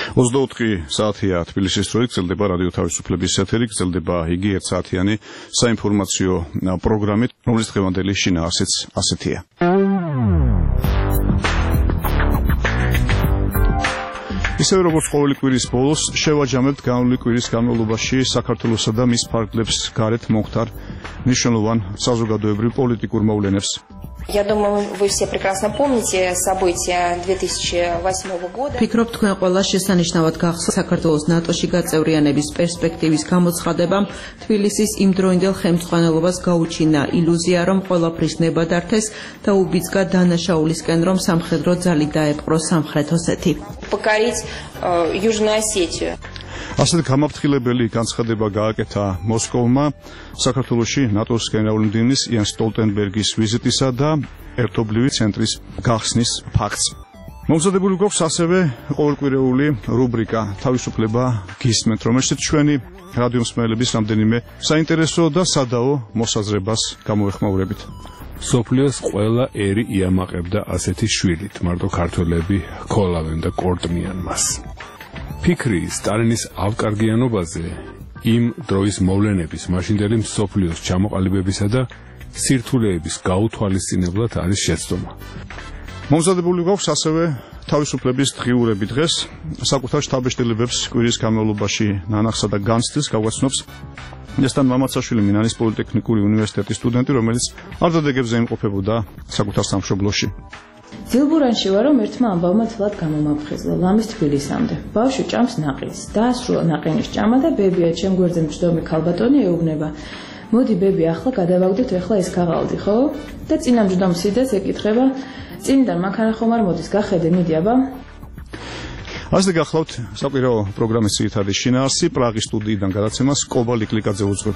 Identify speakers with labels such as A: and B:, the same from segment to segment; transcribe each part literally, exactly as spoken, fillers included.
A: ოცდაოთხი საათია თბილისის დროით გრძელდება რადიო თავისუფლების ეთერი, გრძელდება იგი ერთ საათიანი საინფორმაციო პროგრამით, რომლის დღევანდელი შინაარსიც ასეთია. ისევე როგორც ყოველი კვირის ბოლოს შევაჯამებთ განვლილი კვირის განმავლობაში საქართველოსა და მის ფარგლებს გარეთ მომხდარ მნიშვნელოვან საზოგადოებრივ პოლიტიკურ მოვლენებს.
B: Я думаю, вы все прекрасно помните события две тысячи восьмого года.
C: Ფიქრობ თქვენ ყველა შესანიშნავად გახსოვთ საქართველოს ნატოში გაწევრიანების პერსპექტივის გამოცხადებამ თბილისის იმდროინდელ ხელმძღვანელობას გაუჩინა ილუზია, რომ ყველაფრის ნება დართეს და უბიძგა დანაშაულისკენ, რომ სამხედრო ძალი დაეპყრო სამხრეთ ოსეთი.
B: Покорить Южную Осетию.
A: ასეთ გამაფრთხილებელი განცხადება გააკეთა მოსკოვმა საქართველოში ნატოს გენერალური მდივნის იან სტოლტენბერგის ვიზიტისა და ერთობლივი ცენტრის გახსნის ფაქტს. მომზადებული გვაქვს ასევე ყოველკვირეული რუბრიკა თავისუფლება გისმენთ, რომელშიც ჩვენი რადიო მსმენელების რამდენიმე საინტერესო და სადაო მოსაზრებას გამოეხმაურებით.
D: სოფლიოს ყველა ერი იამაყებდა ასეთი შვილით, მარტო ქართველები ქოლავენ და კორტმიან მას. ფიქრი სტალინის ავკარგიანობაზე იმ დროის მოვლენების მაშინდელი მსოფლიოს ჩამოყალიბებისა და სირთულეების გაუთვალისწინებლად არის შეცდომა.
A: მომზადებული გვაქვს ასევე თავისუფლების დღიურები დღეს, საკუთარ შთაბეჭდილებებს კვირის განმავლობაში ნანახსა და განცდილს გავაცნობს ესთან მამაცაშვილი მინანის პოლიტექნიკური უნივერსიტეტის სტუდენტი, რომელიც არდადეგებზე იმყოფებოდა საკუთარ სამშობლოში.
E: ძილბურანში ვარ, რომ ერთმა ამბავმა თლად გამომაფხიზლა ლამის თბილისამდე. ბავშვი ჭამს ნაყინს, დაასრულა ნაყინის ჭამა და ბებია ჩემ გვერდზე მჯდომი ქალბატონი ეუბნება. მოდი ბები, ახლა გადავაგდოთ ახლა ეს ქაღალდი, ხო? და წინა მჯდომ სიძეს ეკითხება, წინიდან მანქანა ხომ არ მოდის, გახედე, მიდი აბა.
A: ასე გახლავთ საკვირაო პროგრამის ძირითადი შინაარსი, პრაღის სტუდიიდან გადაცემას კობალი კლიკაძე უძღვებ.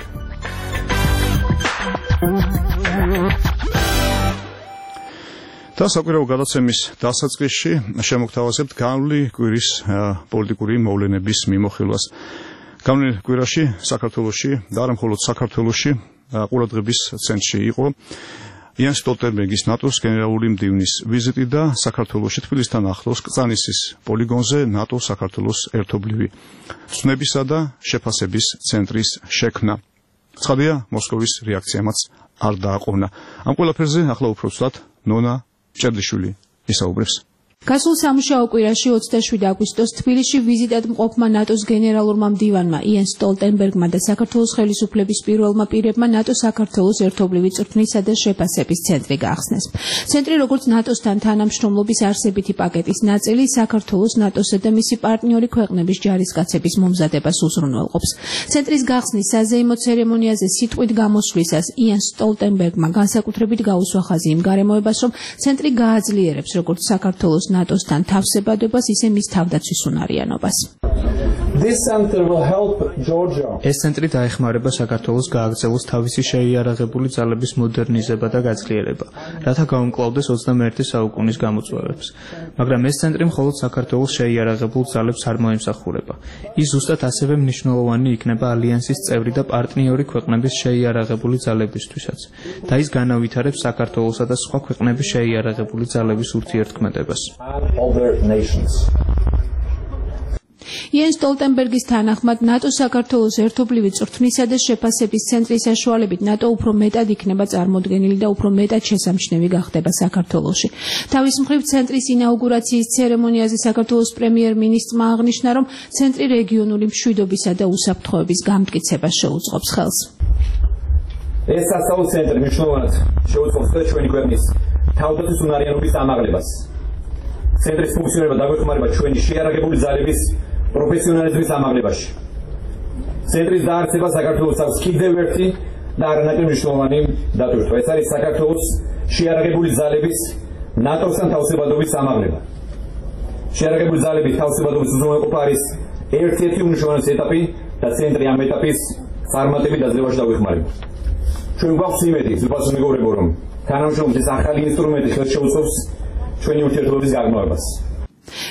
A: და საკვირაო გადაცემის დასაწყისში შემოგთავაზებთ განვლილი კვირის პოლიტიკური მოვლენების მიმოხილვას. განვლილ კვირაში საქართველოში და არა მხოლოდ საქართველოში ყურადღების ცენტრში იყო იან სტოლტენბერგის ნატოს გენერალური მდივნის ვიზიტი და საქართველოში თბილისთან ახლოს კრწანისის პოლიგონზე ნატო საქართველოს ერთობლივი ცნებისა და შეფასების ცენტრის შექმნა. ცხადია, მოსკოვის რეაქციამაც არ დააყოვნა. ამ ყველაფერზე ახლა უფრო ცუდად ნონა ჭერდიშვილი ისაუბრებს.
F: გასულ სამუშაო კვირაში ოცდაშვიდი აგვისტოს თბილისში ვიზიტად მყოფმა ნატოს გენერალურმა მდივანმა იან სტოლტენბერგმა და საქართველოს ხელისუფლების პირველმა პირებმა ნატო საქართველოს ერთობლივი წვრთნისა და შეფასების ცენტრი გაახსნეს. ცენტრი, როგორც ნატოსთან თანამშრომლობის არსებითი პაკეტის ნაწილი, საქართველოს ნატოსა და მისი პარტნიორი ქვეყნების ჯარისკაცების მომზადებას უზრუნველყოფს. ცენტრის გახსნის საზეიმო ცერემონიაზე სიტყვით გამოსვლისას იან სტოლტენბერგმა განსაკუთრებით გაუსვა ხაზი იმ გარემოებას, რომ ცენტრი გააძლიერებს როგორც საქართველოს ნატოსთან თავსებადობას, ისე მის თავდაცვის უნარიანობას.
G: ეს ცენტრი დაეხმარება საქართველოს გააგრძელოს თავისი შეიარაღებული ძალების მოდერნიზება და გაძლიერება, რათა გაუმკლავდეს ოცდამეერთე საუკუნის გამოწვევებს. მაგრამ ეს ცენტრი მხოლოდ საქართველოს შეიარაღებულ ძალებს არ მოემსახურება. ის ზუსტად ასევე მნიშვნელოვანი იქნება ალიანსის წევრი და პარტნიორი ქვეყნების შეიარაღებული ძალებისთვისაც და ის განავითარებს საქართველოსა და სხვა ქვეყნების შეიარაღებული ძალების ურთიერთქმედებას.
F: იან სტოლტენბერგის თანახმად ნატო საქართველოს ერთობლივი წვრთნისა და შეფასების ცენტრის საშუალებით ნატო უფრო მეტად იქნება წარმოდგენილი და უფრო მეტად შესამჩნევი გახდება საქართველოში. თავის მხრივ ცენტრის ინაუგურაციის ცერემონიაზე საქართველოს პრემიერ-მინისტრმა აღნიშნა, რომ ცენტრი რეგიონული მშვიდობისა და უსაფრთხოების გამტკიცებას შეუწყობს ხელს.
H: ეს სასწავლო ცენტრი მნიშვნელოვნად შეუწყობს ხელს ჩვენი ქვეყნის თავდაცვის უნარიანობის ამაღლებას. ცენტრის ფუნქციონირება დაგვეხმარება ჩვენი შეიარაღებული ძალების პროფესიონალიზმის ამაღლებაში. ცენტრის დაარსება საქართველოს აქვს კიდევ ერთი და არანაკლებ მნიშვნელოვანი დატვირთვა. ეს არის საქართველოს შეიარაღებული ძალების ნატოსთან თავსებადობის ამაღლება. შეიარაღებული ძალების თავსებადობის უზრუნველყოფა არის ერთ-ერთი უმნიშვნელოვანესი ეტაპი და ცენტრი ამ ეტაპის წარმატებით დაძლევაში დაგვეხმარება. ჩვენ გვაქვს იმედი, ზუსტად მეგობრებო, რომ თანამშრომლობის ახალი ინსტრუმენტი ხელს შეუწყობს ჩვენი ურთიერთობების გაგრძელებას.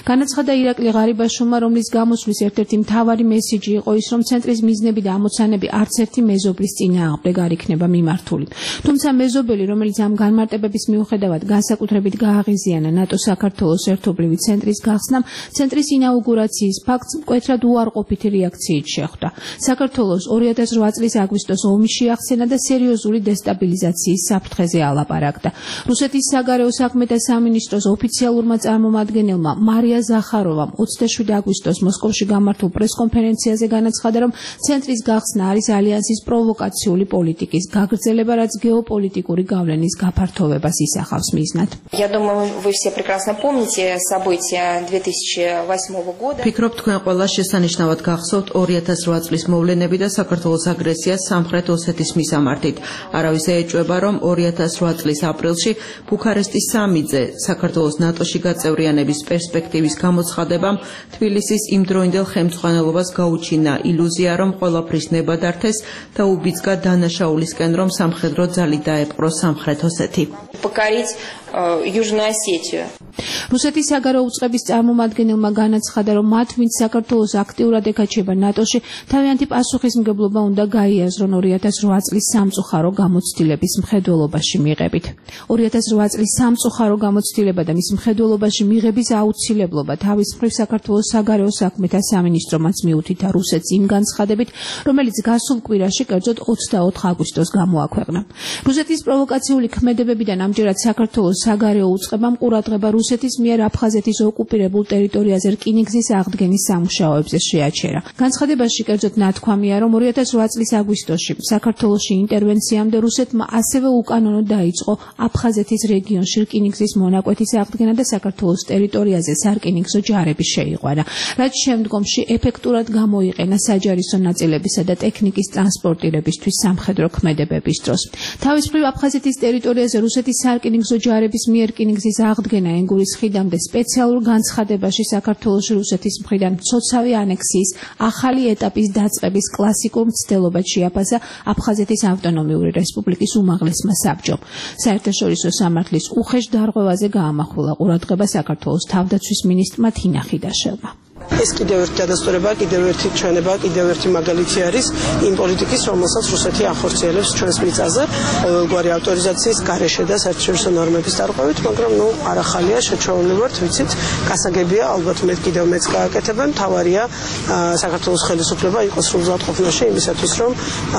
F: განაცხადა ირაკლი ღარიბაშვილმა, რომლის გამოსვლის ერთ-ერთი მთავარი მესიჯი იყო ის, რომ ცენტრის მიზნები და ამოცანები არც ერთი მეზობლის წინააღმდეგ არ იქნება მიმართული. თუმცა მეზობელი, რომელიც ამ განმარტებების მიუხედავად განსაკუთრებით გააღიზიანა ნატო-საქართველოს ერთობლივი ცენტრის გახსნამ, ცენტრის ინაუგურაციის ფაქტს მკვეთრად უარყოფითი რეაქციით შეხვდა. საქართველოს ორი ათას რვა წლის აგვისტოს ომი შეახსენა და სერიოზული დესტაბილიზაციის საფრთხეზე ალაპარაკდა. რუსეთის საგარეო საქმეთა სამინისტროს ოფიციალურმა წარმომადგენელმა მარია ზახაროვამ ოცდაშვიდი აგვისტოს მოსკოვში გამართულ პრესკონფერენციაზე განაცხადა, რომ ცენტრის გახსნა არის ალიანსის პროვოკაციული პოლიტიკის გაგრძელება, რაც გეოპოლიტიკური გავლენის გაფართოვებას ისახავს მიზნად.
B: Я думаю, вы все прекрасно помните события две тысячи восьмого года.
C: Ფიქრობ, თქვენ ყველა შესანიშნავად გახსოვთ ორი ათას რვა წლის მოვლენები და საქართველოს აგრესია სამხრეთ ოსეთის მისამართით. არავის ეჭვება, რომ ორი ათას რვა წლის აპრილში ბუქარესტის სამიძე საქართველოს ნატოში გაწევრიანების პერსპექტივის გამოცხადებამ თბილისის იმდროინდელ ხელმძღვანელობას გაუჩინა ილუზია, რომ ყველაფრის ნება დართეს და უბიძგა დანაშაულისკენ, რომ სამხედრო ძალი დაეპყრო სამხრეთ ოსეთი.
B: Покорить Южную Осетию.
F: რუსეთის საგარეო უწყების წარმომადგენელმა განაცხადა, რომ მათ, ვინც საქართველოს აქტიურად ეკაჩება ნატოში, თავიანთი პასუხისმგებლობა უნდა გაიაზრონ ორი ათას რვა წლის სამწუხარო გამოცდილების მხედველობაში მიღებით. ორი ათას რვა წლის სამწუხარო გამოცდილება და მის მხედველობაში მიღების აუცილებლობა თავის მხრივ საქართველოს საგარეო საქმეთა სამინისტრომაც მიუთითა რუსეთს იმ განცხადებით, რომელიც გასულ კვირაში, კერძოდ ოცდაოთხ აგვისტოს გამოაქვეყნა. რუსეთის პროვოკაციული ქმედებებიდან ამჯერად საქართველოს საგარეო უწყებამ ყურადღება რუსეთის მიერ აფხაზეთის ოკუპირებულ ტერიტორიაზე რკინიგზის აღდგენის სამუშაოებზე შეაჩერა. განცხადებაში კერძოდ ნათქვამია, რომ ორი ათას რვა წლის აგვისტოში საქართველოში ინტერვენციამდე რუსეთმა ასევე უკანონო დაიწყო აფხაზეთის რეგიონში რკინიგზის მონაკვეთის აღდგენა და საქართველოს ტერიტორიაზე სარკინიგზო ჯარების შეიყვანა, რაც შემდგომში ეფექტურად გამოიყენა საჯარისო ნაწილებისა და ტექნიკის ტრანსპორტირებისთვის სამხედრო ქმედებების დროს. თავის მხრივ აფხაზეთის ტერიტორიაზე რუსეთის სარკინიგზო ჯარების მიერ რკინიგზის აღდგენა ენგურის ხიდამდე სპეციალურ განცხადებაში საქართველოში რუსეთის მხრიდან მცოცავი ანექსიის ახალი ეტაპის დაწყების კლასიკურ მცდელობად შეაფასა აფხაზეთის ავტონომიური რესპუბლიკის უმაღლესმა საბჭომ. საერთაშორისო სამართლის უხეშ დარღვევაზე გაამახვილა ყურადღება საქართველოს თავდაცვის მინისტრმა თინა ხიდაშელმა.
I: ეს კიდევ ერთი დადასტურებაა, კიდევ ერთი ჩვენება, კიდევ ერთი მაგალითი არის იმ პოლიტიკის, რომელსაც რუსეთი ახორციელებს ჩვენს მიწაზე, ყოველგვარი ავტორიზაციის გარეშე და საერთაშორისო ნორმების დარღვევით, მაგრამ ნუ არ ახალია, შეჩვეული ვართ, ვიცით, გასაგებია, ალბათ მე კიდევ მეც გააკეთებენ, თავარია საქართველოს ხელისუფლება იყოს სრულზად ყოფნაში იმისათვის, რომ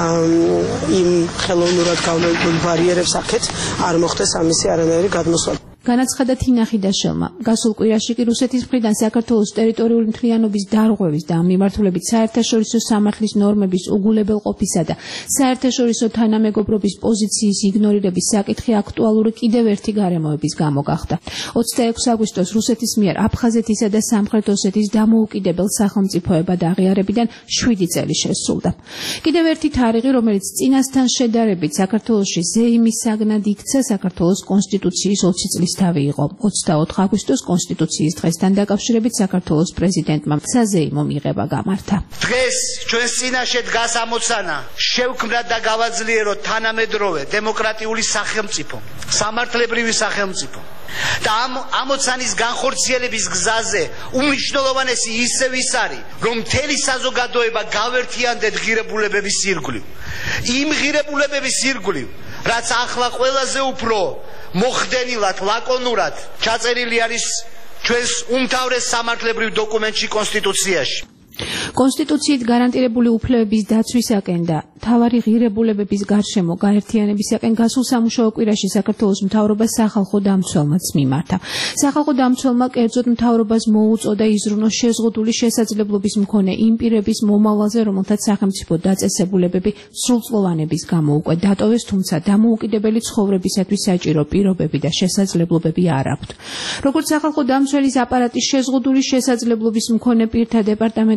I: იმ ხელოვნურად გავლენილ ბარიერებს აქეთ არ მოხდეს ამისი არანაირი გადმოსვლა.
F: განაცხადა თინა ხიდაშელმა. გასულ კვირაში კი რუსეთის მხრიდან საქართველოს ტერიტორიული მთლიანობის დარღვევის და ამ მიმართულებით საერთაშორისო სამართლის ნორმების უგულებელყოფისა და საერთაშორისო თანამეგობრობის პოზიციის იგნორირების საკითხი აქტუალური კიდევ ერთი გარემოების გამო გახდა. ოცდაექვსი აგვისტოს რუსეთის მიერ აფხაზეთისა და სამხრეთ ოსეთის დამოუკიდებელ სახელმწიფოებად აღიარებიდან შვიდი წელი შესრულდა. კიდევ ერთი თარიღი, რომელიც წინასთან შედარებით საქართველოში ზეიმის საგნად იქცა საქართველოს კონსტიტუციის ოცი წლის თავი იყო. ოცდაოთხ აგვისტოს კონსტიტუციის დღესთან დაკავშირებით საქართველოს პრეზიდენტმა საზეიმო მიღება გამართა.
J: დღეს ჩვენს წინაშე დგას ამოცანა შევქმნათ და გავაძლიეროთ თანამედროვე დემოკრატიული სახელმწიფო, სამართლებრივი სახელმწიფო. და ამ ამოცანის განხორციელების გზაზე უმნიშვნელოვანესი ისევ ის არის, რომ მთელი საზოგადოება გავერთიანდეთ ღირებულებების ირგვლივ. იმ ღირებულებების ირგვლივ, რაც ახლა ყველაზე უფრო მოხდენილად, ლაკონურად ჩაწერილი არის ჩვენს უმთავრეს სამართლებრივ დოკუმენტში კონსტიტუციაში.
F: კონსტიტუციით გარანტირებული უფლებების დაცვისაკენ და მთავარი ღირებულებების გარშემო გაერთიანებისაკენ გასულ სამუშაო კვირაში საქართველოს მთავრობას სახალხო დამცველმაც მიმართა. სახალხო დამცველმა კერძოდ მთავრობას მოუწოდა იზრუნოს შეზღუდული შესაძლებლობის მქონე იმ პირების მომავალზე, რომელთაც სახელმწიფო დაწესებულებები სრულწლოვანების გამო უკვე დატოვეს, თუმცა დამოუკიდებელი ცხოვრებისათვის საჭირო პირობები და შესაძლებლობები არ აქვთ. როგორც სახალხო დამცველის აპარატის შეზღუდული შესაძლებლობის მქონე პირთა დეპარტამენტის ხელმძღვანელი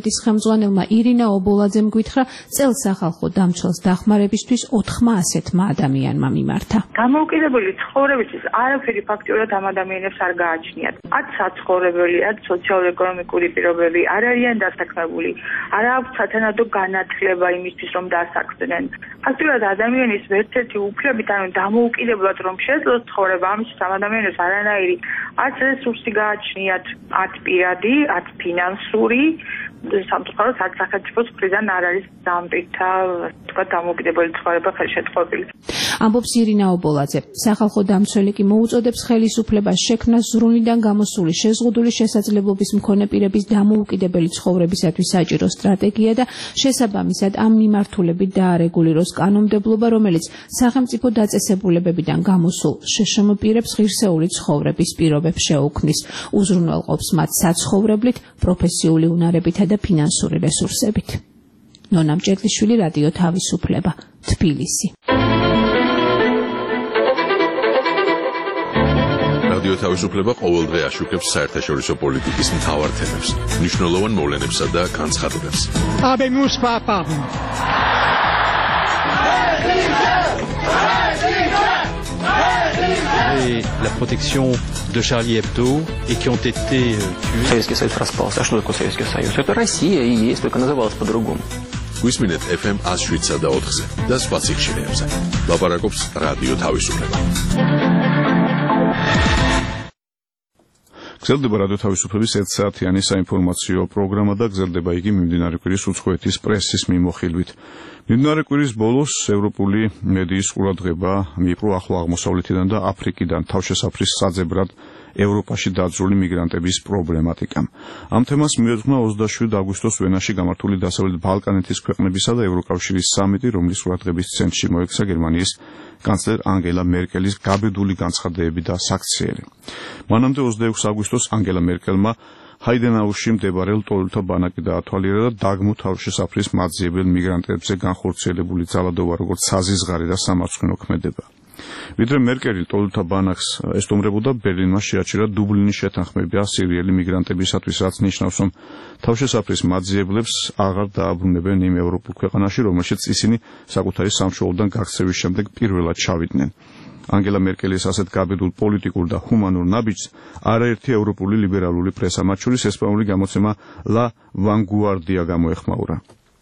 F: ხელმძღვანელმა ირინა ობოლაძემ გითხრა, წელს სახალხო დამცველს დახმარებისთვის ოთხმა ასეთმა ადამიანმა მიმართა.
K: Გამოუკიდებელი ცხოვრებისთვის არაფერი ფაქტიურად ამ ადამიანებს არ გააჩნიათ. ათ საცხოვრებელი, ათ სოციალურ-ეკონომიკური პირობები არ არიან დასაქმებული, არ აქვს სათანადო განათლება იმისთვის, რომ დასაქმდნენ. ფაქტიურად ადამიანის ერთ-ერთი უფლებით, ანუ დამოუკიდებლად რომ შეძლოს ცხოვრება, ამისთვის ამ ადამიანებს არანაირი არც რესურსი გააჩნიათ, ათ პირადი, ათ ფინანსური, სამწუხაროდ არც სახელმწიფოს მხრიდან არ არის დამპირთა, თქვა დამოუკიდებელი ცხოვრება ხელშეწყობილი.
F: ამბობს ირინა ობოლაძე. სახალხო დამცველი კი მოუწოდებს ხელისუფლებას შექმნას ზრუნვიდან გამოსული შეზღუდული შესაძლებლობის მქონე პირების დამოუკიდებელი ცხოვრებისათვის საჭირო სტრატეგია და შესაბამისად ამ მიმართულებით დაარეგულიროს კანონმდებლობა, რომელიც სახელმწიფო დაწესებულებებიდან გამოსულ შშმ პირებს ღირსეული ცხოვრების პირობებს შეუქმნის, უზრუნველყოფს მათ საცხოვრებლით, პროფესიული უნარებითა და ფინანსური რესურსებით. ნონა მჭედლიშვილი, რადიო თავისუფლება, თბილისი.
L: რადიო თავისუფლება ყოველდღე აშუქებს საერთაშორისო პოლიტიკის მთავარ თემებს, მნიშვნელოვან მოვლენებსა და განცხადებებს.
M: Habemos papa.
N: Et la protection de Charlie Hebdo et qui ont été tués.
O: Советский Союз распался. А что такое Советский Союз? Это Россия и есть, только называлась по-другому.
L: გვისმინეთ эф эм one oh seven და ოთხზე და სხვა სიხშირეებზე. ლაპარაკობს რადიო თავისუფლება.
A: გრძელდება რადიო თავისუფლების ერთ საათიანი საინფორმაციო პროგრამა და გრძელდება იგი მიმდინარე კვირის უცხოეთის პრესის მიმოხილვით. მიმდინარე კვირის ბოლოს ევროპული მედიის ყურადღება მიიპყრო ახლო აღმოსავლეთიდან და აფრიკიდან თავშესაფრის საძებრად ევროპაში დაძრული მიგრანტების პრობლემატიკამ. ამ თემას მიეძღვნა ოცდაშვიდი აგვისტოს ვენაში გამართული დასავლეთ ბალკანეთის ქვეყნებისა და ევროკავშირის სამიტი, რომლის ყურადღების ცენტრში მოექცა გერმანიის კანცლერ ანგელა მერკელის გაბედული განცხადებები და საქციელი. მანამდე ოცდაექვსი აგვისტოს ანგელა მერკელმა ჰაიდენაუში მდებარე ლტოლვილთა ბანაკი დაათვალიერა და დაგმო თავშესაფრის მაძიებელ მიგრანტებზე განხორციელებული ძალადობა როგორც საზიზღარი და სამარცხვინო ქმედება. ვიდრე მერკელი ლტოლვილთა ბანაკს ესტუმრებოდა, ბერლინმა შეაჩერა დუბლინის შეთანხმება სირიელი მიგრანტებისათვის, რაც ნიშნავს, რომ თავშესაფრის მაძიებლებს აღარ დააბრუნებენ იმ ევროპულ ქვეყანაში, რომელშიც ისინი საკუთარი სამშობლოდან გაქცევის შემდეგ პირველად ჩავიდნენ. ანგელა მერკელის ასეთ გაბედულ პოლიტიკურ და ჰუმანურ ნაბიჯს არაერთი ევროპული ლიბერალური პრესა, მათ შორის ესპანური გამოცემა La Vanguardia გამოეხმაურა.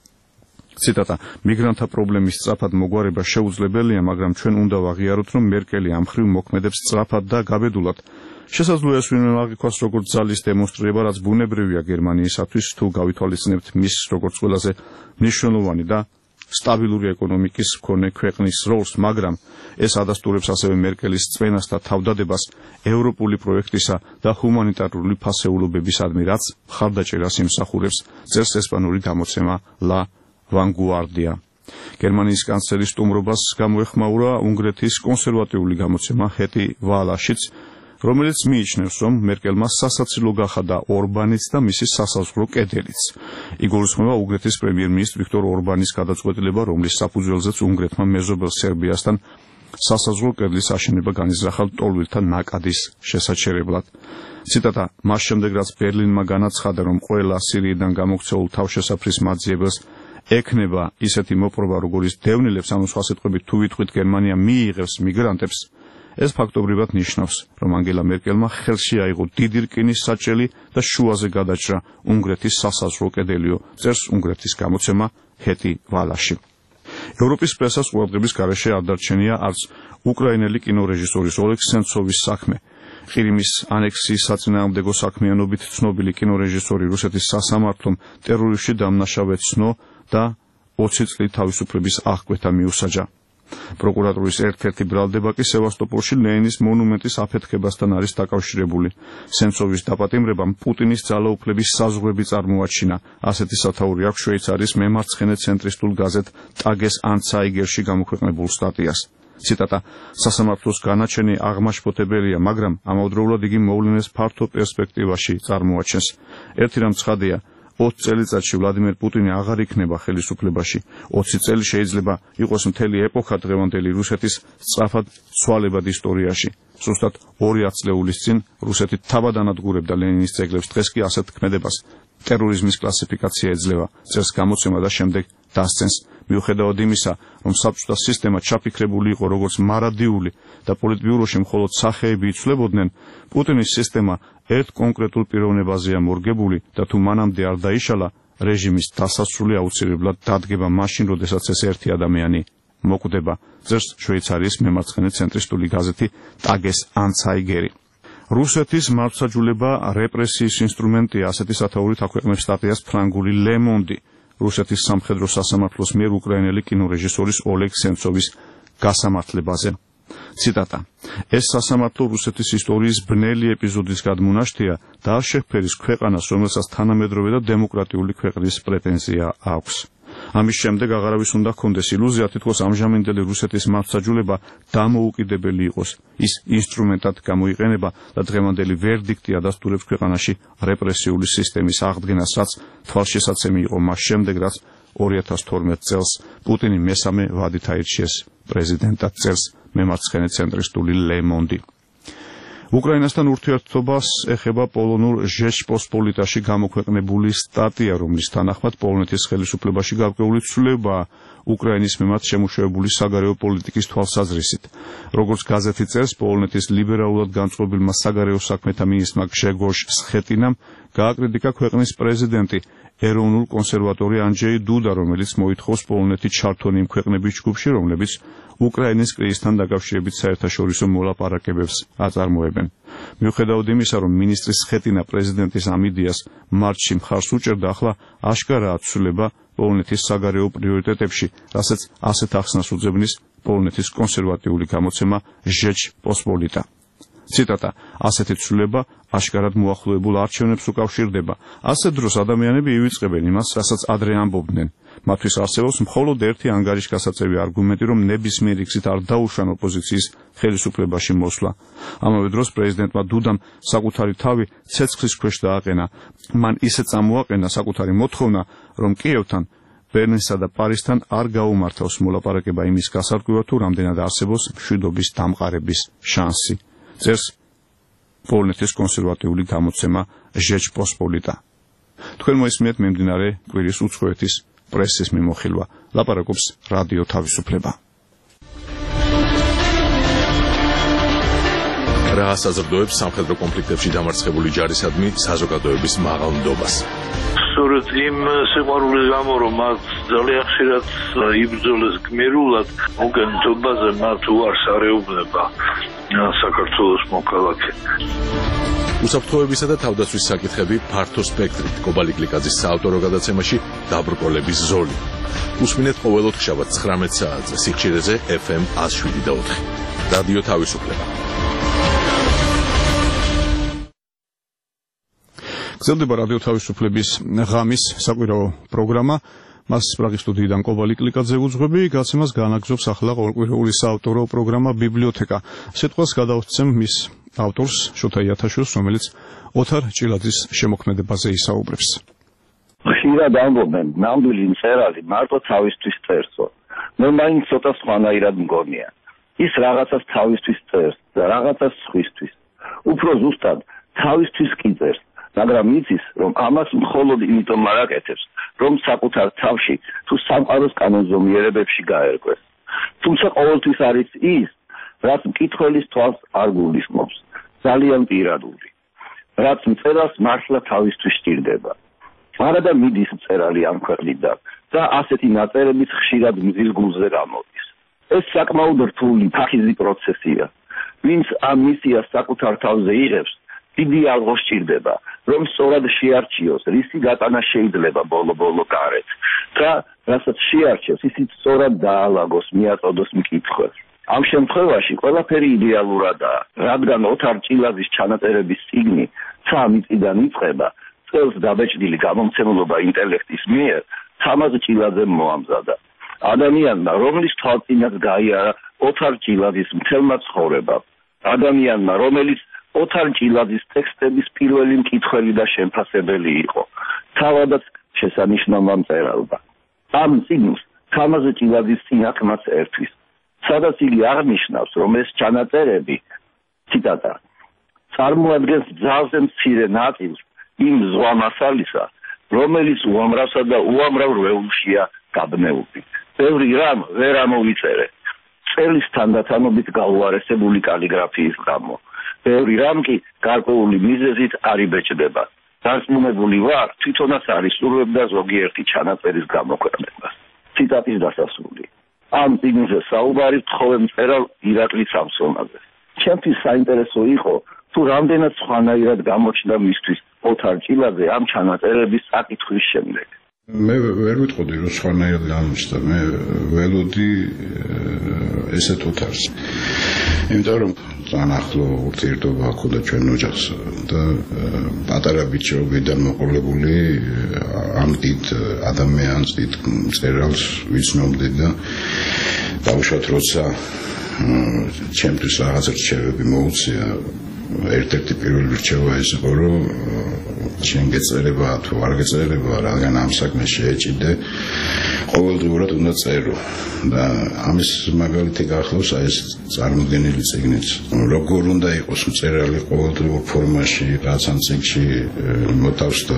A: ციტატა: მიგრანტთა პრობლემის სწრაფად მოგვარება შეუძლებელია, მაგრამ ჩვენ უნდა ვაღიაროთ, რომ მერკელი ამ ხრივ მოქმედებს სწრაფად და გაბედულად. შესაძლოა ეს ვინმე აღიქვას როგორც ძალის დემონსტრირება, რაც ბუნებრივია გერმანიისათვის, თუ გავითვალისწინებთ მის როგორც ყველაზე მნიშვნელოვანი და სტაბილური ეკონომიკის მქონე ქვეყნის როლს, მაგრამ ეს ადასტურებს ასევე მერკელის წვენას და თავდადებას ევროპული პროექტისა და ჰუმანიტარული ფასეულობებისადმი, რაც მხარდაჭერას იმსახურებს, წერს ესპანური გამოცემა La Vanguardia. გერმანიის კანცლერის სტუმრობას გამოეხმაურა უნგრეთის კონსერვატიული გამოცემა Heti Valashits, რომელიც მიიჩნევს, რომ მერკელმა სასაცილო გახადა ორბანიც და მისი სასაზღვრო კედელიც. იგულისხმება უნგრეთის პრემიერ-მინისტრ ვიქტორ ორბანის გადაწყვეტილება, რომლის საფუძველზეც უნგრეთმა მეზობელ სერბიასთან სასაზღვრო კედლის აშენება განიზრახა ლტოლვილთა ნაკადის შესაჩერებლად. ციტატა: მას შემდეგ, რაც ბერლინმა განაცხადა, რომ ყველა სირიიდან გამოქცეულ თავშესაფრის მაძიებელს ექნება ისეთი მოპყრობა, როგორიც დევნილებს, ანუ სხვა სიტყვებით, თუ ვითყვით გერმანია მიიღებს მიგრანტებს, ეს ფაქტობრივად ნიშნავს, რომ ანგელა მერკელმა ხელში აიღო დიდი რკინის საჭელი და შუაზე გადაჭრა უნგრეთის სასაზღვრო კედელიო, წერს უნგრეთის გამოცემა Heti Valashi. ევროპის პრესას ყურადღების გარეშე არ დარჩენია არც უკრაინელი კინორეჟისორის ოლეგ სენცოვის საქმე. ყირიმის ანექსიის საწინააღმდეგო საქმიანობით ცნობილი კინორეჟისორი რუსეთის სასამართლომ ტერორისტში დამნაშავედ ცნო და ოცი წლით თავისუფლების აღკვეთა მიუსაჯა. პროკურატურის ერთ-ერთი ბრალდება კი სევასტოპოლში ლენინის მონუმენტის აფეთქებასთან არის დაკავშირებული. სენცოვის დაპატიმრებამ პუტინის ძალაუფლების საზღვრები წარმოაჩინა. ასეთი სათაური აქვს შვეიცარიის მემარცხენე ცენტრისტულ გაზეთ ტაგეს ანცაიგერში გამოქვეყნებულ სტატიას. ციტატა: სასამართლოს განაჩენი აღმაშფოთებელია, მაგრამ ამავდროულად იგი მოვლენებს ფართო პერსპექტივაში წარმოაჩენს. ერთი რამ ცხადია, ოცი წელიწადში ვლადიმერ პუტინი აღარ იქნება ხელისუფლებაში. ოცი წელი შეიძლება იყოს მთელი ეპოქა დღევანდელი რუსეთის სწრაფად ცვალებად ისტორიაში. ზუსტად ორი ათწლეულის წინ რუსეთი თავად ანადგურებდა ლენინის ძეგლებს, დღეს კი ასეთ ქმედებას ტერორიზმის კლასიფიკაცია ეძლევა, წერს გამოცემა და შემდეგ დასცენს. მიუხედავად იმისა, რომ საბჭოთა სისტემა ჩაფიქრებული იყო როგორც მარადიული და პოლიტბიუროში მხოლოდ სახეები იცვლებოდნენ, პუტინის სისტემა ერთ კონკრეტულ პიროვნებაზეა მორგებული და თუ მანამდე არ დაიშალა, რეჟიმის დასასრული აუცილებლად დადგება მაშინ, როდესაც ეს ერთი ადამიანი მოკვდება, წერს შვეიცარიის მემარცხენე ცენტრისტული გაზეთი ტაგეს ანცაიგერი. რუსეთის მართლმსაჯულება რეპრესიის ინსტრუმენტია, ასეთი სათაურით აქვეყნებს სტატიას ფრანგული Le Monde. რუსეთის სამხედრო სასამართლოს მიერ უკრაინელი კინორეჟისორის ოლეგ სენცოვის გასამართლებაზე. ციტატა: ეს სასამართლო რუსეთის ისტორიის ბნელი ეპიზოდის გადმონაშთია და არ შეჰფერის ქვეყანას, რომელსაც თანამედროვე და დემოკრატიული ქვეყნის პრეტენზია აქვს. ამის შემდეგ აღარავის უნდა ჰქონდეს ილუზია, თითქოს ამჟამინდელი რუსეთის მართლმსაჯულება დამოუკიდებელი იყოს. ის ინსტრუმენტად გამოიყენება და დღევანდელი ვერდიქტი ადასტურებს ქვეყანაში რეპრესიული სისტემის აღდგენას, რაც თვალშესაცემი იყო მას შემდეგ, რაც ორი ათას თორმეტ წელს პუტინი მესამე ვადით აირჩიეს პრეზიდენტად, წერს მემარცხენე ცენტრისტული Le Monde. უკრაინასთან ურთიერთობას ეხება პოლონურ ჟეჩპოსპოლიტაში გამოქვეყნებული სტატია, რომლის თანახმად პოლონეთის ხელისუფლებაში გარკვეული ცვლილებაა უკრაინის მიმართ შემუშავებული საგარეო პოლიტიკის თვალსაზრისით. როგორც გაზეთი წერს, პოლონეთის ლიბერალურად განწყობილმა საგარეო საქმეთა მინისტრმა გჟეგორ სხეტინამ გააკრიტიკა ქვეყნის პრეზიდენტი ეროვნულ კონსერვატორი ანჯეი დუდა, რომელიც მოითხოვს პოლონეთი ჩართონ იმ ქვეყნების ჯგუფში, რომლებიც უკრაინის კრიზისთან დაკავშირებით საერთაშორისო მოლაპარაკებებს აწარმოებენ. მიუხედავად იმისა, რომ მინისტრი სხეტინა პრეზიდენტის ამ იდეას მარტში მხარს უჭერდა, ახლა აშკარაა ცვლილება პოლონეთის საგარეო პრიორიტეტებში, რასაც ასეთ ახსნას უძებნის პოლონეთის კონსერვატიული გამოცემა ჟეჩპოსპოლიტა. ციტატა: ასეთი ცვლილება აშკარად მოახლოებულ არჩევნებს უკავშირდება. ასეთ დროს ადამიანები ივიწყებენ იმას, რასაც ადრე ამბობდნენ. მათთვის არსებობს მხოლოდ ერთი ანგარიშგასაწევი არგუმენტი, რომ ნებისმიერი გზით არ დაუშვან ოპოზიციის ხელისუფლებაში მოსვლა. ამავე დროს პრეზიდენტმა დუდამ საკუთარი თავი ცეცხლის ქვეშ დააყენა. მან ისე წამოაყენა საკუთარი მოთხოვნა, რომ კიევთან, ბერლინსა და პარიზთან არ გაუმართავს მოლაპარაკება იმის გასარკვევად, თუ რამდენად არსებობს მშვიდობის დამყარების შანსი. წერს პოლონეთის კონსერვატიული გამოცემა ჟეჩპოსპოლიტა. თქვენ მოისმენთ მიმდინარე კვირის უცხოეთის პრესის მიმოხილვა. ლაპარაკობს რადიო თავისუფლება.
L: რა საზრდოებს სამხედრო კონფლიქტებში დამარცხებული ჯარისადმი საზოგადოების მაღალ ნდობას.
M: სწორედ იმ სიყვარულის გამო, რომ მათ ძალიან ხშირად იბრძოლეს გმირულად, მოგენთობაზე მათ უარს არეუბნება საქართველოს მოქალაქე.
L: უსაფრთხოებისა და თავდაცვის საკითხები ფართო სპექტრით. კობალი გლიკაძის საავტორო გადაცემაში დაბრკოლების ზოლი. უსმინეთ ყოველ ოთხშაბათ ცხრამეტ საათზე სიხშირეზე ეფ ემ ათას შვიდი და ოთხი. რადიო თავისუფლება.
A: გრძელდება რადიო თავისუფლების ღამის საკვირაო პროგრამა. მას პრაღის სტუდიიდან კობალი გლიკაძე უძღვები, გაცემას განაგრძობს ახლა ყოველკვირეული საავტორო პროგრამა ბიბლიოთეკა. სიტყვას გადავცემ მის ავტორს შოთა იათაშვილს, რომელიც ოთარ ჭილაძის შემოქმედებაზე ისაუბრებს.
P: ხშირად ამბობენ, ნამდვილი მწერალი მარტო თავისთვის წერსო. მე მაინც ცოტა სხვანაირად მგონია. ის რაღაცას თავისთვის წერს და რაღაცას სხვისთვის. უფრო ზუსტად თავისთვის კი წერს. მაგრამ იცის, რომ ამას მხოლოდ იმიტომ არ აკეთებს, რომ საკუთარ თავში თუ სამყაროს კანონზომიერებებში გაერკვეს. თუმცა ყოველთვის არის ის, რაც მკითხველის თვალს არ გულისხმობს, ძალიან პირადული, რაც მწერალს მართლა თავისთვის სჭირდება. არადა მიდის მწერალი ამ ქვეყნიდან და ასეთი ნაწერებიც ხშირად მზის გულზე გამოდის. ეს საკმაოდ რთული ფაქიზი პროცესია. ვინც ამ მისიას საკუთარ თავზე იღებს, დიდი ალღო სჭირდება, რომ სწორად შეარჩიოს, რისი გატანა შეიძლება ბოლო-ბოლო გარეთ და რასაც შეარჩევს, ისიც სწორად დაალაგოს, მიაწოდოს მკითხველს. ამ შემთხვევაში ყველაფერი იდეალურადაა, რადგან ოთარ ჭილაძის ჩანაწერების წიგნი სამი წლიდან იწყება, წელს დაბეჭდილი გამომცემლობა ინტელექტის მიერ თამაზ ჭილაძემ მოამზადა. ადამიანმა, რომლის თვალწინაც გაიარა ოთარ ჭილაძის მთელმა ცხოვრებამ, ადამიანმა, რომელიც ოთარ ჭილაძის ტექსტების პირველი მკითხველი და შემფასებელი იყო, თავადაც შესანიშნავმა მწერალმა. ამ წიგნს თამაზ ჭილაძის წინათმაც ერთვის, სადაც იგი აღნიშნავს, რომ ეს ჩანაწერები, ციტატა, წარმოადგენს ძალზე მცირე ნაწილს იმ ზღვა მასალისა, რომელიც უამრავსა და უამრავ რეულშია გაბნეული. ბევრი რამ ვერ ამოვიწერე. წელის თანდათანობით გაუარესებული კალიგრაფიის გამო. ბევრი რამ კი გარკვეული მიზეზით არ იბეჭდება. დარწმუნებული ვარ, თვითონაც არ ისურვებდა ზოგიერთი ჩანაწერის გამოქვეყნებას. ციტატის დასასრული. ამ წიგნზე საუბარი თხოვე მწერალ ირაკლი სამსონაძე. ჩემთვის საინტერესო იყო, თუ რამდენად სხვანაირად გამოჩნდა მისთვის ოთარ ჭილაძე ამ ჩანაწერების წაკითხვის შემდეგ.
A: მე ვერ ვიტყოდი რომ სხვანაირად გამოჩნდა, მე ველოდი ესეთ ოთარს. იმიტომ რომ ძალიან ახლო ურთიერთობა ჰქონდა ჩვენ ოჯახს და პატარა ბიჭობიდან მოყოლებული ამ დიდ ადამიანს, დიდ მწერალს ვიცნობდი და დავუშვათ როცა ჩემთვის რაღაც რჩევები მოუწია, ერთ-ერთი პირველი რჩევა ის იყო, რომ შენ გეწერება თუ არ გეწერება, რადგან ამ საქმეს შეეჭიდე, ყოველდღიურად უნდა წერო და ამის მაგალითი გახლავს აი ეს წარმოდგენილი წიგნიც. როგორ უნდა იყოს მწერალი ყოველდღიურ ფორმაში, რაც ამ წიგნში მოტავს და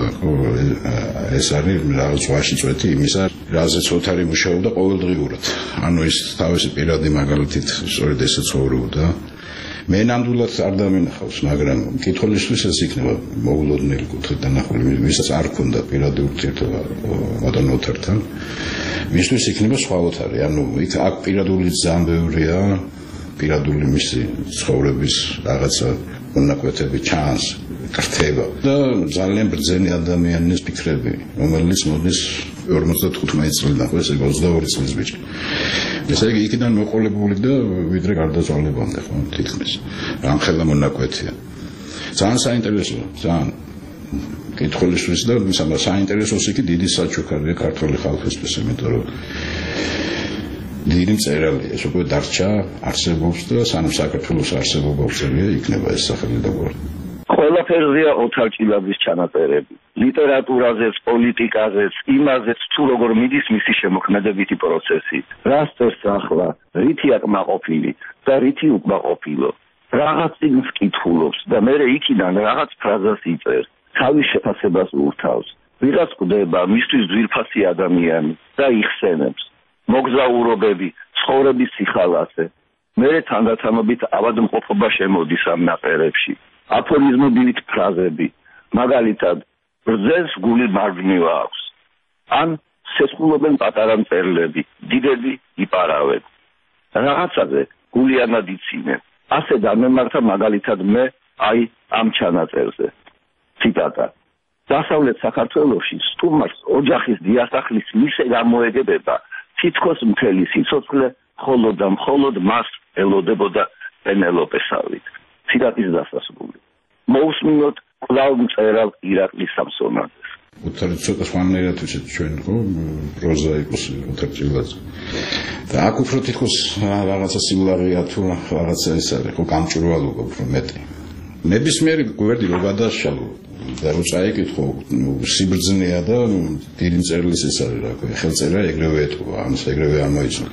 A: ეს არის რაღაც ვაში წვეთი იმისა, რაზეც ოთარი მუშაობდა ყოველდღიურად. ანუ ის თავისი პირადი მაგალითით სწორედ ესე ცხოვრობდა. მე ნამდვილად არ დამინახავს, მაგრამ მკითხველისთვის ეს იქნება მოულოდნელი კუთხით დანახული, ვისაც არ ქონდა პირადი ურთიერთობა მოდან ოთართან, მისთვის იქნება სხვა ოთარი, ანუ იქ აქ პირადული ძალიან ბევრია, პირადული მისი ცხოვრების რაღაცა მონაკვეთები ჩანს, კრთება და ძალიან ბრძენი ადამიანის ფიქრები, რომელიც მოდის ორმოცდათხუთმეტი წლიდან, ხო, ესე ოცდაორი წლის ბიჭი. ესე იგი იქიდან მოყოლებული და ვიდრე გარდაცვალებამდე, ხო, თითქმის. რამხელა მონაკვეთია. ძალიან საინტერესოა, ძალიან კითხულისთვის და საინტერესოს იქ დიდი საჩუქარია ქართული ხალხისთვის, იმიტომ რომ დიდი მწერალია, ეს უკვე დარჩა, არსებობს და სანამ საქართველოს არსებობა უწევია, იქნება ეს სახელი და გვარი.
P: ყველაფერზეა ოთარ ჭილაძის ჩანაწერები. ლიტერატურაზეც, პოლიტიკაზეც, იმაზეც, თუ როგორ მიდის მისი შემოქმედებითი პროცესი. რას წერს ახლა, რითი აკმაყოფილი და რითი უკმაყოფილო. რაღაც წიგნს კითხულობს და მერე იქიდან რაღაც ფრაზას იწერს. თავის შეფასებას ურთავს. ვიღაც კვდება მისთვის ძვირფასი ადამიანი და იხსენებს. მოგზაურობები, ცხოვრების სიხალასე. მერე თანდათანობით ავადმყოფობა შემოდის ამ ნაწერებში. აფორიზმებით ფრაზები, მაგალითად, ბრძენს გული მარჯვნივ აქვს. ან სესხულობენ პატარა მწერლები, დიდები იპარავენ. რაღაცაზე გულიანად იცინენ. ასე დამემართა მაგალითად მე აი ამ ჩანაწერზე. ციტატა. დასავლეთ საქართველოში სტუმარს ოჯახის დიასახლის მისე გამოეგებება, თითქოს მთელი სიცოცხლე მხოლოდ და მხოლოდ მას ელოდებოდა პენელოპესავით. ციტატის დასასრული. მოусმინოთ კვლავ მწერალ ირაკლი სამსონაძეს.
A: ოთარი ცოტა სხვანაირად ვიცით ჩვენ, ხო, პროზა იყოს ოთარ ჭილაძე. და აქ უფრო თითქოს რაღაცა სიმლაღეა თუ რაღაცა ეს არის, ხო, გამჭვირვალობა უფრო მეტი. ნებისმიერი გვერდი რო გადაშალო და რო წაიკითხო, სიბრძნეა და დიდი მწერლის ეს არის, რა ქვია, ხელწერა ეგრევე ეთქვა, ამას ეგრევე ამოიცნო.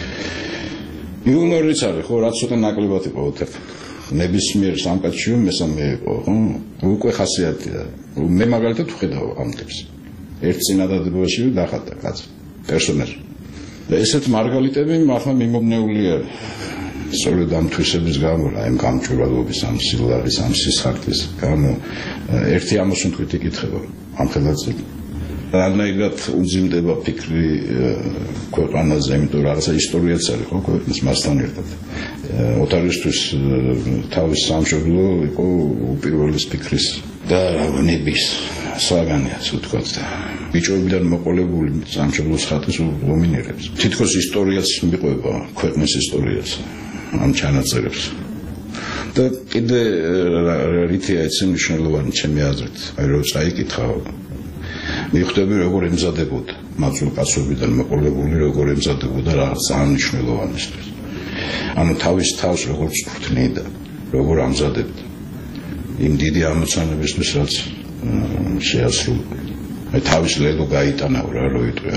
A: იუმორიც არის, ხო, რაც ცოტა ნაკლებად იყო ოთართან. ნებისმიერ სამკაცში მესამე იყო, ხო? უკვე ხასიათია. მე მაგალითად ვხედავ ამ ტიპს. ერთ წინადადებაში დახატა კაცი, პერსონაჟი. და ესეთ მარგალიტები მართლა მიმობნეული არის. სწორედ ამ თვისების გამო, აი ამ გამჭვირვალობის, ამ სილაღის, ამ სისხლის გამო ერთი ამოსუნთქვით იკითხება ამ ხელაზე. რანაირად უძიმდება ფიქრი ქვეყანაზე, იმიტომ რაღაცა ისტორიაც არის, ხო, ქვეყნის მასთან ერთად. ოთარისთვის თავის სამშობლო იყო უპირველეს ფიქრის და ნების საგანია, ასე ვთქვათ. ბიჭობიდან მოყოლებული სამშობლოს ხატის დომინირებს. თითქოს ისტორიას მიყვება, ქვეყნის ისტორიას, ამ ჩანაწერებს. და კიდე რითია ეს მნიშვნელოვანი ჩემი აზრით, აი რო წაიკითხავ მიხვდები როგორ ემზადებოდა მაწულ კაცობიდან მოყოლებული, როგორ ემზადებოდა რაღაც ძალიან მნიშვნელოვანისთვის. ანუ თავის თავს როგორ წვრთნიდა, როგორ ამზადებდა იმ დიდი ამოცანებისთვის, რაც შეასრულა. აი თავის ლელო გაიტანა რა რო იტყვი.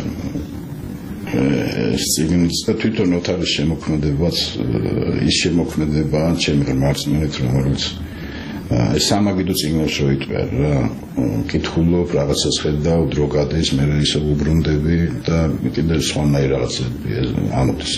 A: ეს წიგნიც და თვითონ ოთარის შემოქმედებაც ის შემოქმედება ჩემი მარცხნივ, რომელიც
Q: ეს სამაგიდო წიგნებს რო იტყვიან რა, კითხულობ რაღაცას ხედავ, დრო გადის, მე ისე უბრუნდები და კიდე სხვანაირ რაღაცები ამოდის.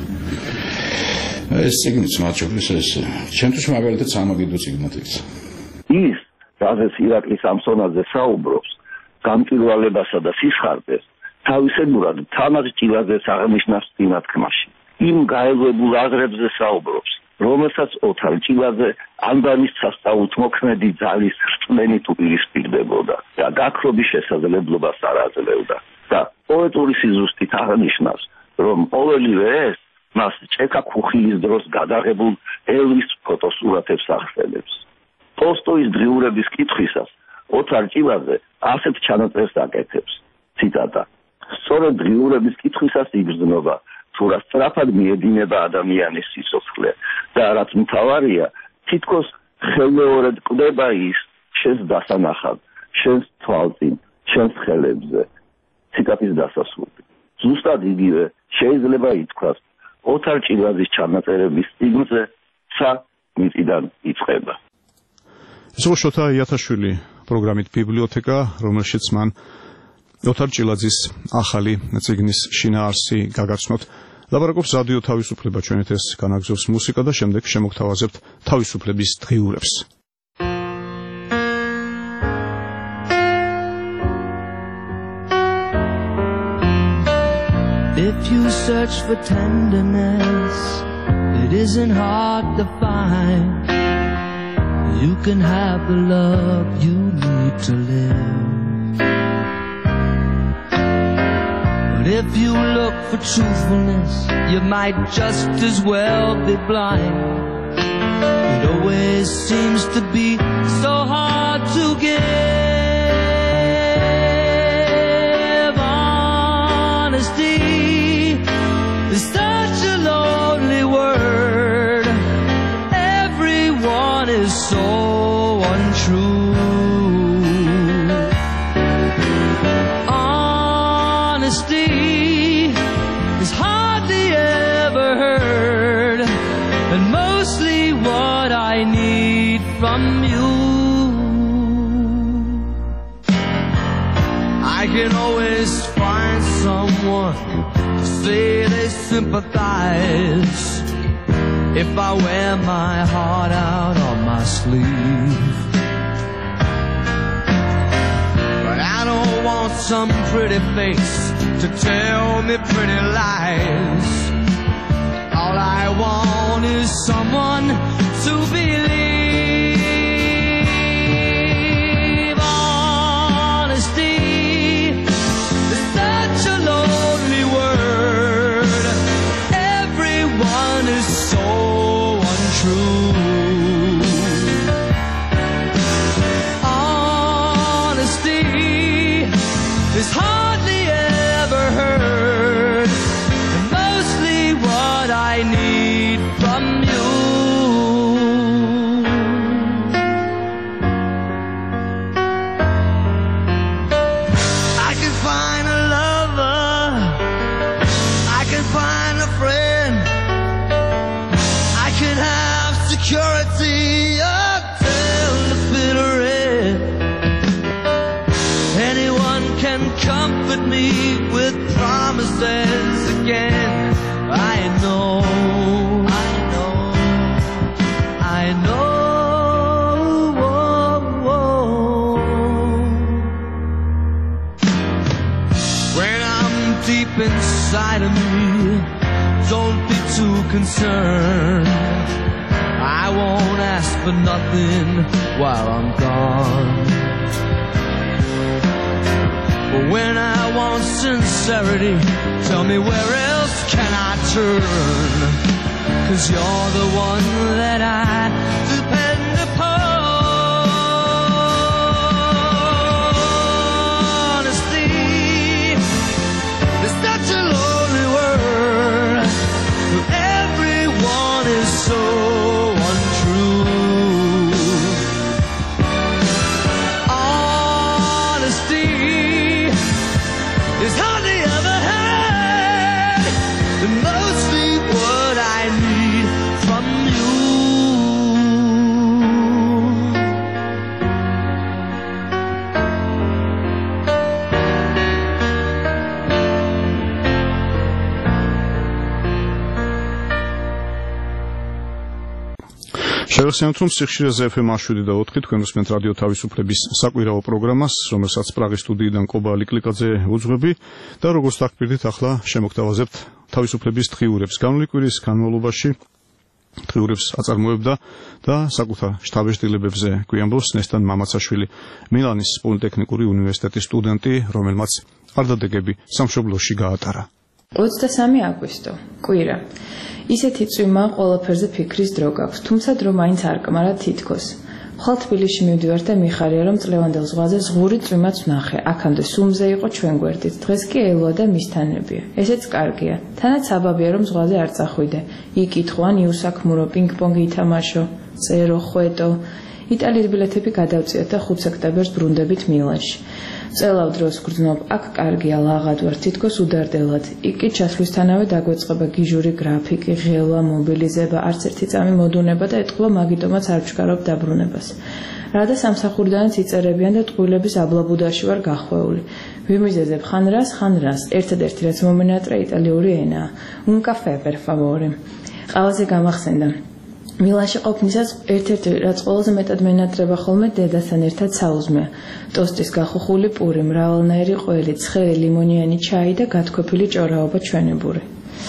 Q: ეს წიგნიც მათ შორის ეს ჩემთვის მაგალითად სამაგიდო წიგნად იქცა.
P: ის, რაზეც ირაკლი სამსონაძე საუბრობს, გამჭვირვალებასა და სისხარდეს, თავისებურად თამარ ჭილაძეს აღნიშნავს წინათქმაში. იმ გაელვებულ აზრებზე საუბრობს, რომელსაც ოთარ ჭილაძე ანდანის სასწაულთ მოქმედი ძალის რწმენით უპირისპირდებოდა და გაქრობის შესაძლებლობას არ აძლევდა. და პოეტური სიზუსტით აღნიშნავს, რომ ყოველივე ეს მას ჭექა ქუხილის დროს გადაღებულ ელვის ფოტოსურათებს ახსენებს. ტოლსტოის დღიურების კითხვისას ოთარ ჭილაძე ასეთ ჩანაწერს აკეთებს. ციტატა: სწორედ დღიურების კითხვისას იგრძნობა, თუ რა სწრაფად მიედინება ადამიანის სიცოცხლე და რაც მთავარია, თითქოს ხელმეორედ კვდება ის შენს დასანახად, შენს თვალწინ, შენს ხელებზე. ციტატის დასასრული. ზუსტად იგივე შეიძლება ითქვას ოთარ ჭილაძის ჩანაწერების წიგნზე ცა მიწიდან იწყება.
A: ეს იყო შოთა იათაშვილი პროგრამით ბიბლიოთეკა, რომელშიც მან ოთარ ჭილაძის ახალი წიგნის შინაარსი გაგაცნოთ. ლაპარაკობს რადიო თავისუფლება, ჩვენით ეს განაგზობს მუსიკა და შემდეგ შემოგთავაზებთ თავისუფლების დღიურებს.
R: If you search for tenderness, it isn't hard to find. You can have the love you need to live. But if you look for truthfulness, you might just as well be blind. It always seems to be so hard to give. Honesty is such a lonely word. Everyone is so untrue. Honesty is hardly ever heard, and mostly what I need from you. I can always find someone to say they sympathize if I wear my heart out on my sleeve. But I don't want some pretty face to tell me pretty lies. All I want is someone to believe. Honesty is such a lonely word. Everyone is so untrue. Honesty is hardly ever heard, and mostly what I need from you. I can find a lover, I can find a friend, I can have security until the bitter end. Anyone can comfort me with promises again. I know, I know, I know. When I'm deep inside of me, don't be too concerned. I won't ask for nothing while I'm gone. But when I want sincerity, tell me where else can I turn? 'Cause you're the one that I depend upon. Honesty is such a lonely word. Everyone is so untrue. Honesty is hardly ever heard, and mostly what I need from you.
A: შევეხსენოთ, რომ სიხშირეზე ეფ ემ შვიდი და ოთხი თქვენ უსმენთ რადიო თავისუფლების საკვირაო პროგრამას, რომელსაც პრაღის სტუდიიდან კობა ლიკლიკაძე უძღვები და როგორც დაგპირდით, ახლა შემოგთავაზებთ თავისუფლების დღიურებს. განვლილი კვირის განმავლობაში დღიურებს აწარმოებდა და საკუთარ შთაბეჭდილებებზე გვიამბობს ნესტან მამაცაშვილი, მილანის პოლიტექნიკური უნივერსიტეტის სტუდენტი, რომელმაც არდადეგები სამშობლოში გაატარა.
E: ოცდასამი აგვისტო, კვირა. ისეთი წვიმა ყველაფერზე ფიქრის დრო გაქვს, თუმცა დრო მაინც არ კმარა თითქოს. ხვალ თბილისში მივდივარ და მიხარია, რომ წლევანდელ ზღვაზე ზღური წვიმაც ვნახე. აქამდე სუმზე იყო ჩვენ გვერდით, დღეს კი ელოა და მისთანებია. ესეც კარგია. თანაც საბაბია, რომ ზღვაზე არ წახვიდე. იკითხო ან იუსაქმურო, პინგ-პონგი ითამაშო, წერო, ხვეტო. იტალიის ბილეთები გადავწიოთ და ხუთ სექტემბერს ბრუნდებით მილანში. წელავ დროს გრძნობ, აქ კარგია, ლაღად ვარ, თითქოს უდარდელად. იქ კი ჩასვლისთანავე დაგვეწყება გიჟური გრაფიკი, ღელვა, მობილიზება, არც ერთი წამი მოდუნება და ეთყობა მაგიტომაც არ ვჩქარობ დაბრუნებას. რადა სამსახურიდანაც იწერებიან და ტყუილების აბლაბუდაში ვარ გახვეული. ვიმიზეზებ ხან რას, ხან რას. ერთადერთი რაც მომენატრა იტალიური ენაა. Un caffè per favore. ყავაზე გამახსენდა. მილანში ყოფნისას ერთ-ერთი რაც ყველაზე მეტად მენატრება ხოლმე დედასთან ერთად საუზმეა. ტოსტის გახუხული პური, მრავალნაირი ყველი, ცხელი ლიმონიანი ჩაი და გათქვეფილი ჭორაობა ჩვენებური.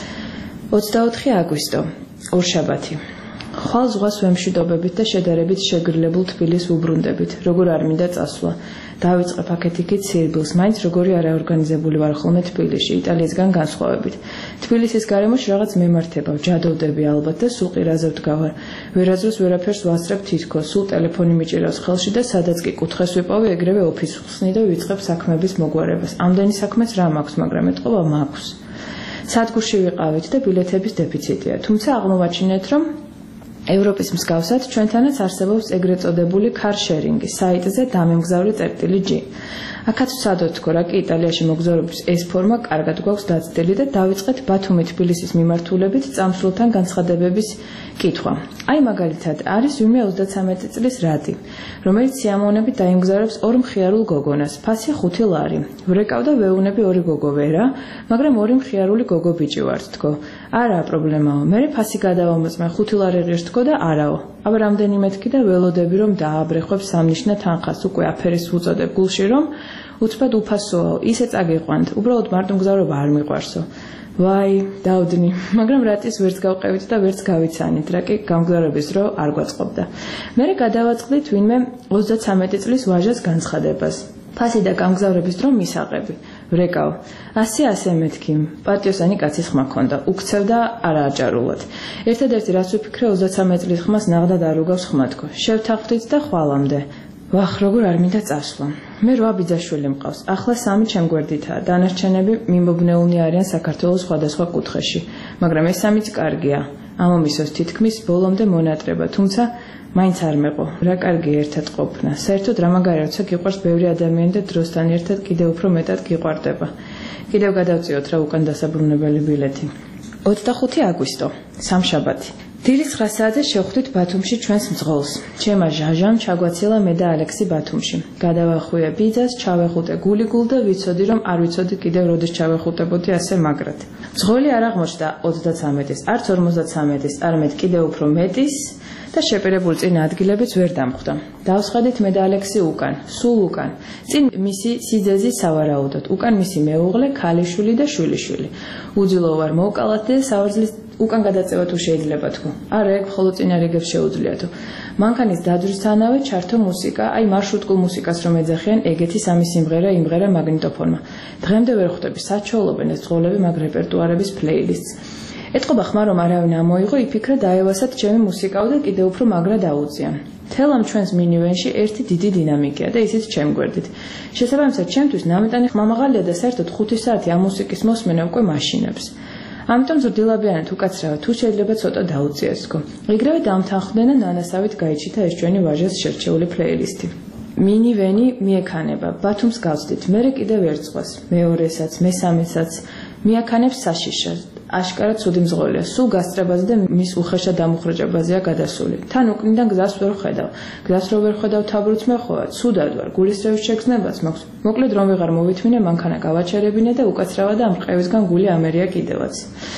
E: ოცდაოთხი აგვისტო, ორშაბათი. ხვალ ზღვას ვემშვიდობებით და შედარებით შეგრილებულ თბილისს ვუბრუნდებით. როგორ არ მინდა წასვლა. დავიწყე ფაქეთიკით სირბილს, მაინც როგორი არაორგანიზებული ვარ ხოლმე თბილისში, იტალიისგან განსხვავებით. თბილისის გარემოში რაღაც მემართება, ჯადოვდები ალბათ და სულ ყირაზე ვდგავარ. ვერაზროს ვერაფერს ვასწრებ თითქოს, სულ ტელეფონი მიჭირავს ხელში და სადაც კი კუთხეს ვიპოვე, ეგრევე ოფისს ვხსნი და ვიწყებ საქმების მოგვარებას. ამდენი საქმეც რა მაქვს, მაგრამ ეთყობა მაქვს. სადგურში ვიყავით და ბილეთების დეფიციტია, თუმცა აღმოვაჩინეთ, რომ ევროპის მსგავსად ჩვენთანაც არსებობს ეგრეთ წოდებული კარშერინგი, საიტზე დამემგზავრი წერტილი ჯი. აქაც ვსადოთ თქო, რა კი იტალიაში მოგზაურობის ეს ფორმა კარგად გვაქვს დაცდილი და დავიწყეთ ბათუმი თბილისის მიმართულებით წამსვლელთან განცხადებების კითხვა. აი მაგალითად არის ვინმე ოცდაცამეტი წლის რადი, რომელიც სიამოვნებით დაიმგზავრებს ორ მხიარულ გოგონას, ფასი ხუთი ლარი. ვრეკავ და ვეუნები ორი გოგო ვერა, მაგრამ ორი მხიარული გოგო ბიჭი ვართ თქო. არაა პრობლემაო, მე ფასი გადავამოწმე, ხუთი ლარი ღირს თქო და არაო. აბა რამდენიმე თქი და ველოდები რომ დააბრეხვებ სამნიშნა თანხას, უკვე აფერის უწოდებ გულში რომ უცბად უფასოა, ისე წაგიყვანთ, უბრალოდ მარტო მგზავრობა არ მიყვარსო. ვაი, დავდნი, მაგრამ რატის ვერც გავყევით და ვერც გავიცანით, რა კი გამგზავრების დრო არ გვაწყობდა. მერე გადავაწყდით ვინმე ოცდაცამეტი წლის ვაჟას განცხადებას. ფასი და გამგზავრების დრო მისაღები. ვრეკავ, ასე ასე მეთქი, პატიოსანი კაცის ხმა ქონდა, უქცევ და არააჭარულად. ერთადერთი რაც ვიფიქრე ოცდაცამეტი წლის ხმას ნაღდად არ უგავს ხმა თქო. შევთანხმდით და ხვალამდე. ვახ, როგორ არ მინდა წასვლა. მე რვა ბიძაშვილი მყავს, ახლა სამი ჩემ გვერდითაა, დანარჩენები მიმობნეულნი არიან საქართველოს სხვადასხვა კუთხეში, მაგრამ ეს სამიც კარგია. ამომისოს თითქმის ბოლომდე მონატრება, თუმცა მაინც არ მეყო. რა კარგი ერთად ყოფნა. საერთოდ რა მაგარი როცა გიყვარს ბევრი ადამიანი და დროსთან ერთად კიდევ უფრო მეტად გიყვარდება. კიდევ გადავწიოთ რა უკან დასაბრუნებელი ბილეთი. ოცდახუთი აგვისტო, სამშაბათი. დილის ცხრა საათზე შევხვდით ბათუმში ჩვენს მძღოლს. ჩემა ჟაჟამ ჩაგვაცილა მე და ალექსი ბათუმში. გადავახვია ბიძას, ჩავეხუტე გულიგულ და ვიცოდი რომ არ ვიცოდი კიდევ როდის ჩავეხუტებოდი ასე მაგრად. მძღოლი არ აღმოჩნდა ოცდაცამეტის, არც ორმოცდაცამეტის, არამედ კიდევ უფრო მეტის და შეპირებული წინა ადგილებიც ვერ დამხვდა. დავსხედით მე და ალექსი უკან, სულ უკან. წინ მისი სიძეზი სავარაუდოდ, უკან მისი მეუღლე, ქალიშვილი და შვილიშვილი. უძილო ვარ მოვკალათ და სავარძლის უკან გადაწევა თუ შეიძლება თქო. არა, ეგ მხოლოდ წინა რიგებს შეუძლიათო. მანქანის დაძვრისთანავე ჩართო მუსიკა, აი მარშრუტკულ მუსიკას რომ ეძახიან, ეგეთი სამი სიმღერა იმღერა მაგნიტოფონმა. დღემდე ვერ ხვდები საჩვეულობენ ეს ძღოლები მაგ რეპერტუარების პლეილისტს. ეთყობა ხმა რომ არავინ ამოიღო, იფიქრა დაევასათ ჩემი მუსიკაო და კიდევ უფრო მაგრა დაუწია. თელ ამ ჩვენს მინივენში ერთი დიდი დინამიკია და ისიც ჩემ გვერდით. შესაბამისად, ჩემთვის ნამეტანი ხმა მაღალია და საერთოდ ხუთი საათი ამ მუსიკის მოსმენა უკვე მაშინებს. ამიტომ ზრდილაბიანად უკაცრავად თუ შეიძლება ცოტა დაუწიეს თქო. ეგრევე დამთანხმდნენ და ნანასავით გაიჩიტა ეს ჩვენი ვაჟას შერჩეული პლეილისტი. მინივენი მიექანება, ბათუმს გავწდით, მერე კიდევ ერთ ზღვას, მეორესაც, მესამესაც, მიაქანებს საშიშას. აშკარა ცუდი მძღოლია, სულ გასწრებაზე და მის უხეშად დამუხრეჭებაზეა გადასული. თან უკნიდან გზას ვერ ხედავ. გზას რო ვერ ხედავ, თაბრუც მეხოვა, ცუდად ვარ, გულისრევის შეგრძნებას მაქვს. მოკლედ რომ ვეღარ მოვითმინე, მანქანა გავაჩერებინე და უკაცრავა და ამ ყევისგან გული ამერია კიდევაც.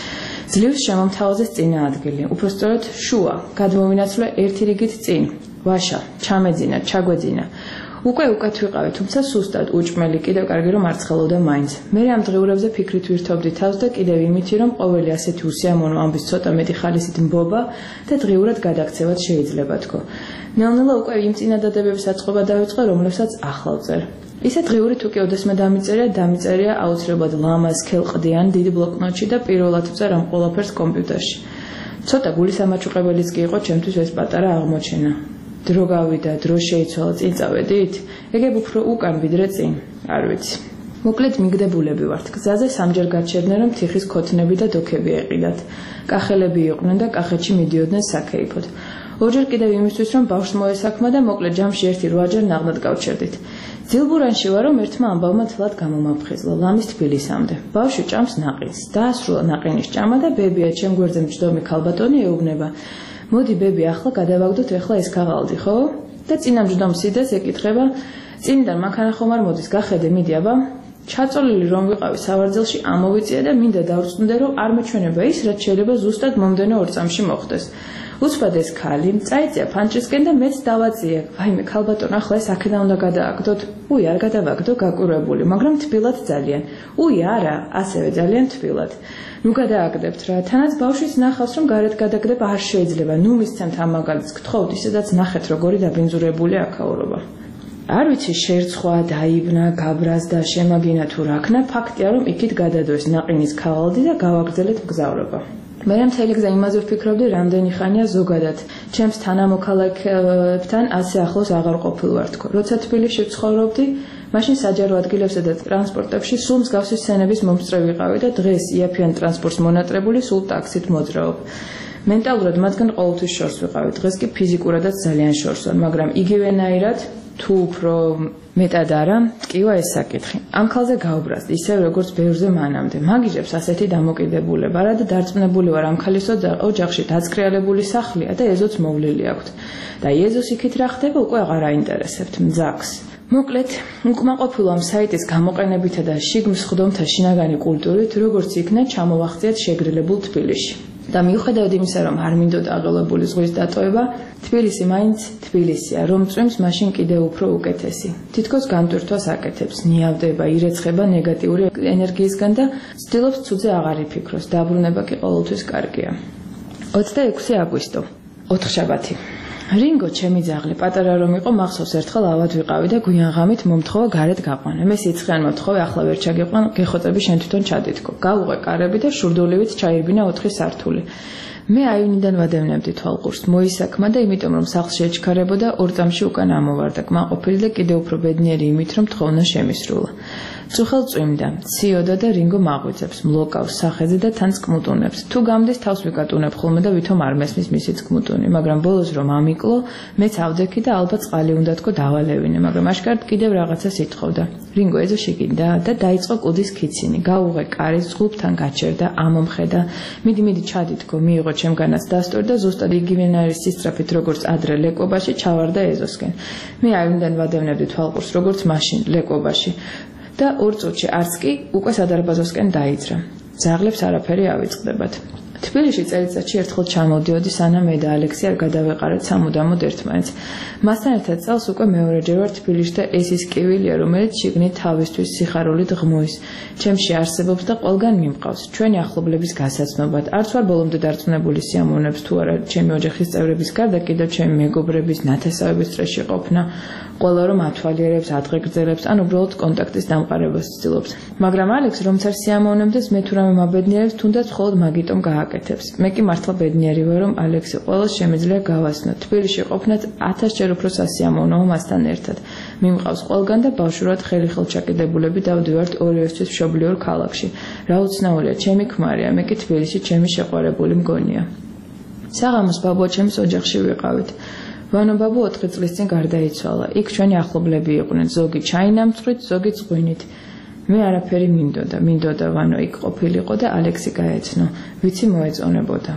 E: ძლივს შემომთავაზეს წინა ადგილი, უпростоროდ შუა, გადმოვინაცვლა ერთი რიგით წინ, ვაშა, ჩამეძინა, ჩაგვეძინა. უკვე უკეთ ვიყავი, თუმცა სუსტად, უჭმელი, კიდევ კარგი რომ მარცხელობდა მაინც. მე ამ დღიურებზე ფიქრით ვირთობდი თავს და კიდევ იმითი რომ ყოველი ასეთი უსიამოვნო ამბის ცოტა მეტი ხალისით მბობა და დღიურად გადაქცევად შეიძლება თქო. ნელ-ნელა უკვე იმ წინადადებების აწყობა დავიწყე, რომლებსაც ახლა ვწერ. ისე დღიური თუ კი ოდესმე დამიწერია, დამიწერია აუცილებლად ლამაზ, ქელყდიან, დიდ ბლოკნოტში და პირველად ვწერ ამ ყველაფერს კომპიუტერში. ცოტა გულისამაჩუყებელიც კი იყო ჩემთვის ეს პატარა აღმოჩენა. დრო გავიდა, დრო შეიცვალა, წინ წავედით? ეგებ უფრო უკან ვიდრე წინ, არ ვიცი. მოკლედ მიგდებულები ვართ. გზაზე სამჯერ გაჩერდნენ რომ თიხის ქოთნები და დოქები ეყიდათ. კახელები იყვნენ და კახეთში მიდიოდნენ საქეიფოდ. ორჯერ კიდევ იმისთვის რომ ბავშვს მოესაქმა და მოკლედ ჯამში ერთი რვაჯერ ნაღდად გავჩერდით. ძილბურანში ვარ რომ ერთმა ამბავმა თლად გამომაფხიზლა ლამის თბილისამდე. ბავშვი ჭამს ნაყინს. დაასრულა ნაყინის ჭამა და ბებია ჩემ გვერდზე მჯდომი ქალბატონი ეუბნება. მოდი ბები ახლა გადავაგდოთ ეხლა ეს ქაღალდი, ხო? და წინა მჯდომ სიდეს ეკითხება, წინიდან მანქანა ხომ არ მოდის, გახედე, მიდი აბა. ჩაწოლილი რომ ვიყავი სავარძელში ამოვიწია და მინდა დავრწმუნდე რომ არ მეჩვენება ის, რაც შეიძლება ზუსტად მომდენო ორ წამში მოხდეს. უცბად ეს ქალი წაიწია ფანჯრისკენ და მეც დავაწია. ვაიმე ქალბატონ, ახლა ეს აქედან უნდა გადააგდოთ. უი, არ გადავაგდო, გაკვირვებული, მაგრამ თბილად ძალიან. უი, არა, ასევე ძალიან თბილად. ნუ გადააგდებთ რა. თანაც ბავშვის ნახავს რომ გარეთ გადაგდება არ შეიძლება. ნუ მისცემთ ამ მაგალითს გთხოვთ, ისედაც ნახეთ როგორი დაბინძურებული აქაურობა. არ ვიცი შერცხვა, დაიბნა, გაბრაზდა, შემაგინა თუ რაქნა, ფაქტია რომ იქით გადადოს ნაყინის ქაღალდი და გავაგრძელეთ მგზავრობა. მე მთელი გზა იმაზე ვფიქრობდი, რამდენი ხანია ზოგადად ჩემს თანამოქალაქეებთან ასე ახლოს აღარ ყოფილვარ თქო. როცა თბილისში ვცხოვრობდი, მაშინ საჯარო ადგილებსა და ტრანსპორტებში სულ მსგავსი სცენების მომსწრე ვიყავი და დღეს იაფიან ტრანსპორტს მონატრებული სულ ტაქსით მოძრაობ. მენტალურად მათგან ყოველთვის შორს ვიყავი, დღეს კი ფიზიკურადაც ძალიან შორს ვარ, მაგრამ იგივენაირად თუ უფრო მეტად არა, ტკივა ეს საკითხი. ამ ქალზე გავბრაზდი, ისევ როგორც ბევრზე მანამდე. მაგიჟებს ასეთი დამოკიდებულება, რა და დარწმუნებული ვარ ამ ქალის ოჯახში დაწკრიალებული სახლია და ეზოც მოვლილი აქვთ. და ეზოს იქით რა ხდება, უკვე აღარ აინტერესებთ, მძაგს. მოკლედ, უკმაყოფილო ამ საიტის გამოყენებითა და შიგმს ხდომთა შინაგანი კულტურით, როგორც იქნა ჩამოვახციეთ შეგრილებულ თბილისში. და მიუხედავად იმისა, რომ არ მინდოდა აღელვებული ზღვის დატოვება, თბილისი მაინც თბილისია, რომ წვიმს მაშინ კიდევ უფრო უკეთესი. თითქოს გამტვირთვას აკეთებს, ნიავდება, ირეცხება ნეგატიური ენერგიისგან და ცდილობს ცუძე აღარ იფიქროს. დაბრუნება კი ყოველთვის კარგია. ოცდაექვსი აგვისტო, ოთხშაბათი. რინგო ჩემი ძაღლი, პატარა რომ იყო, მახსოვს ერთხელ ავად ვიყავი და გვიან ღამით მომთხოვა გარეთ გაყვანა. მე სიცხეან მომთხოვე, ახლა ვერ ჩაგიყვან, გეხოწები შენ თვითონ ჩადითქო. გავუღე კარები და შურდულივით ჩაირბინა ოთხი სართული. მე აივნიდან ვადევნებდი თვალყურს, მოისაქმა და იმიტომ რომ სახლში ეჩქარებოდა, ორ წამში უკან ამოვარდა, კმაყოფილი და კიდევ უფრო ბედნიერი იმით, რომ თხოვნა შემისრულა. წუხელ წვიმდა, ციოდა და რინგო მაღვიძებს, მლოკავს სახეზე და თან წკმუტუნებს. თუ გამდის თავს ვიკატუნებ ხოლმე და ვითომ არ მესმის მისი წკმუტუნი, მაგრამ ბოლოს რომ ამიკლო, მეც ავდექი და ალბათ წყალი უნდა თქო დავალევინე, მაგრამ აშკარად კიდევ რაღაცას ითხოვდა. რინგო ეზოში გინდა და დაიწყო კუდის ქიცინი. გაუღე კარი, ზღუბთან გაჩერდა, ამომხედა. მიდი, მიდი ჩადითქო, მიიღო ჩემგანაც დასტორი და ზუსტად იგივენაირი სისწრაფით როგორც ადრე ლეკვობაში ჩავარდა ეზოსკენ. მე აივნიდან ვადევნებდი თვალყურს როგორც მაშინ ლეკვობაში. და ორ წუთში არც კი უკვე სადარბაზოსკენ დაიძრა. ძაღლებს არაფერი ავიწყდებათ. თბილისში წელიწადში ერთხელ ჩამოვდიოდი, სანამ მე და ალექსი არ გადავეყარეთ სამუდამოდ ერთმანეთს. მასთან ერთად წელს უკვე მეორეჯერ ვარ თბილისში და ეს ის კივილია, რომელიც შიგნით თავისთვის სიხარულით ღმუის. ჩემში არსებობს და ყველგან მიმყავს. ჩვენი ახლობლების გასაცნობად. არც ვარ ბოლომდე დარწმუნებული სიამოვნებს თუ არა ჩემი ოჯახის წევრების გარდა კიდევ ჩემი მეგობრების ნათესავების წრეში ყოფნა. ყველა რომ ათვალიერებს, ადღეგრძელებს, ან უბრალოდ კონტაქტის დამყარებას ცდილობს. მაგრამ ალექს რომც არ სიამოვნებდეს, მე თუ რამე მაბედნიერებს, თუნდაც მხოლოდ მაგიტომ გააკეთებს. მე კი მართლა ბედნიერი ვარ, რომ ალექსი ყველას შემიძლია გავასწნო. თბილისში ყოფნად ათასჯერ უფრო სასიამოვნოა მასთან ერთად. მიმყავს ყველგან და ბავშვურად ხელი-ხელ ჩაკიდებულები დავდივართ ორივესთვის მშობლიურ ქალაქში. რა უცნაურია, ჩემი ქმარია, მე კი თბილისში ჩემი შეყვარებული მგონია. საღამოს ბაბუა ჩემს ოჯახში ვიყავით. ვანო ბაბუ ოთხი წლის წინ გარდაიცვალა. იქ ჩვენი ახლობლები იყვნენ, ზოგი ჩაინამწვრით, ზოგი წღვინით. მე არაფერი მინდოდა, მინდოდა ვანო იქ ყოფილიყო და ალექსი გაეცნო, ვიცი მოეწონებოდა.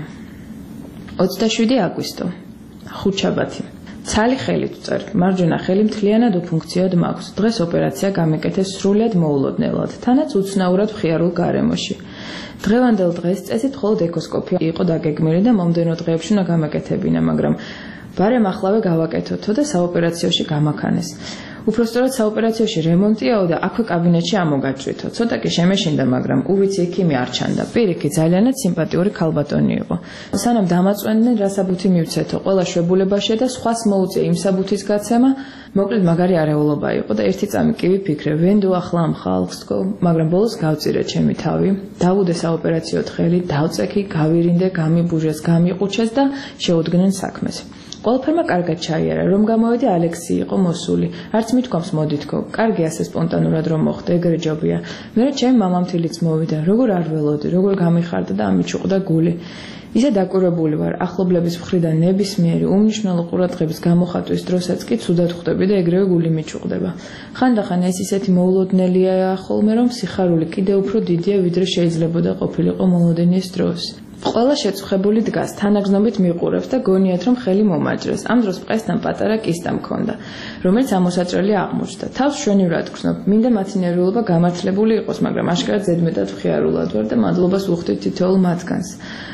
E: ოცდაშვიდი აგვისტო, ხუთშაბათი. ცალი ხელით ვწერ, მარჯვენა ხელი მთლიანად უფუნქციოდ მაქვს. დღეს ოპერაცია გამეკეთეს სრულიად მოულოდნელად, თანაც უცნაურად მხიარულ გარემოში. დღევანდელ დღეს წესით მხოლოდ ეკოსკოპია იყო დაგეგმილი და მომდენო დღეებში უნდა გამაკეთებინა, მაგრამ ბარემ ახლავე გავაკეთოთო და საოპერაციოში გამაქანეს. უпростоრად საოპერაციოში რემონტიაო და აქვე კაბინეტში ამოგაჭრითო. ცოტა კი შემეშინდა, მაგრამ უვიცი ექიმი არ ჩანდა. პირიქით ძალიანაც სიმპათიური ქალბატონი იყო. სანამ დამაწვენდნენ, რა საბუთი მივცეთო, ყველა შვებულებაშია და სხვას მოუწია იმ საბუთის გაცემა, მოკლედ მაგარი არეულობა იყო და ერთი წამი კი ვიფიქრე, ვენდო ახლა ამ ხალხსკო, მაგრამ ბოლოს გავწირე ჩემი თავი. დავუდე საოპერაციო თხელი, დავწექი, გავირინდე, გამიბუჟეს, გამიყუჩეს და შეუდგნენ საქმეს. ყველაფერმა კარგად ჩაიარა, რომ გამოვედი ალექსი იყო მოსული. არც მithქვამს მოდითქო, კარგი ასე სპონტანურად რომ მოხდა, ეგრე ჯობია. მე ჩემ მამამთილიც მოვიდა, როგორ არ ველოდი, როგორ გამიხარდა და ამიჩუყდა გული. ისე დაკვირვებული ვარ, ახლობლების მხრიდან ნებისმიერი უმნიშვნელო ყურადღების გამოხატვის დროსაც კი ცუდად ხვდები და ეგრევე გული მიჩუყდება. ხანდახან ეს ისეთი მოულოდნელია ხოლმე, რომ სიხარული კიდევ უფრო დიდია, ვიდრე შეიძლებოდა ყოფილიყო მოლოდინის დროს. ყველა შეწუხებული დგას, თანაგრძნობით მიყურებს და გონიათ რომ ხელი მომაჭრეს. ამ დროს მყესთან პატარა კისტა მქონდა, რომელიც ამოსაჭრელი აღმოჩნდა. თავს შვენივრად გრძნობ, მინდა მათი ნერვიულობა გამართლებული იყოს, მაგრამ აშკარად ზედმეტად მხიარულად ვარ და მადლობას ვუხდით თითოეულ მათგანს.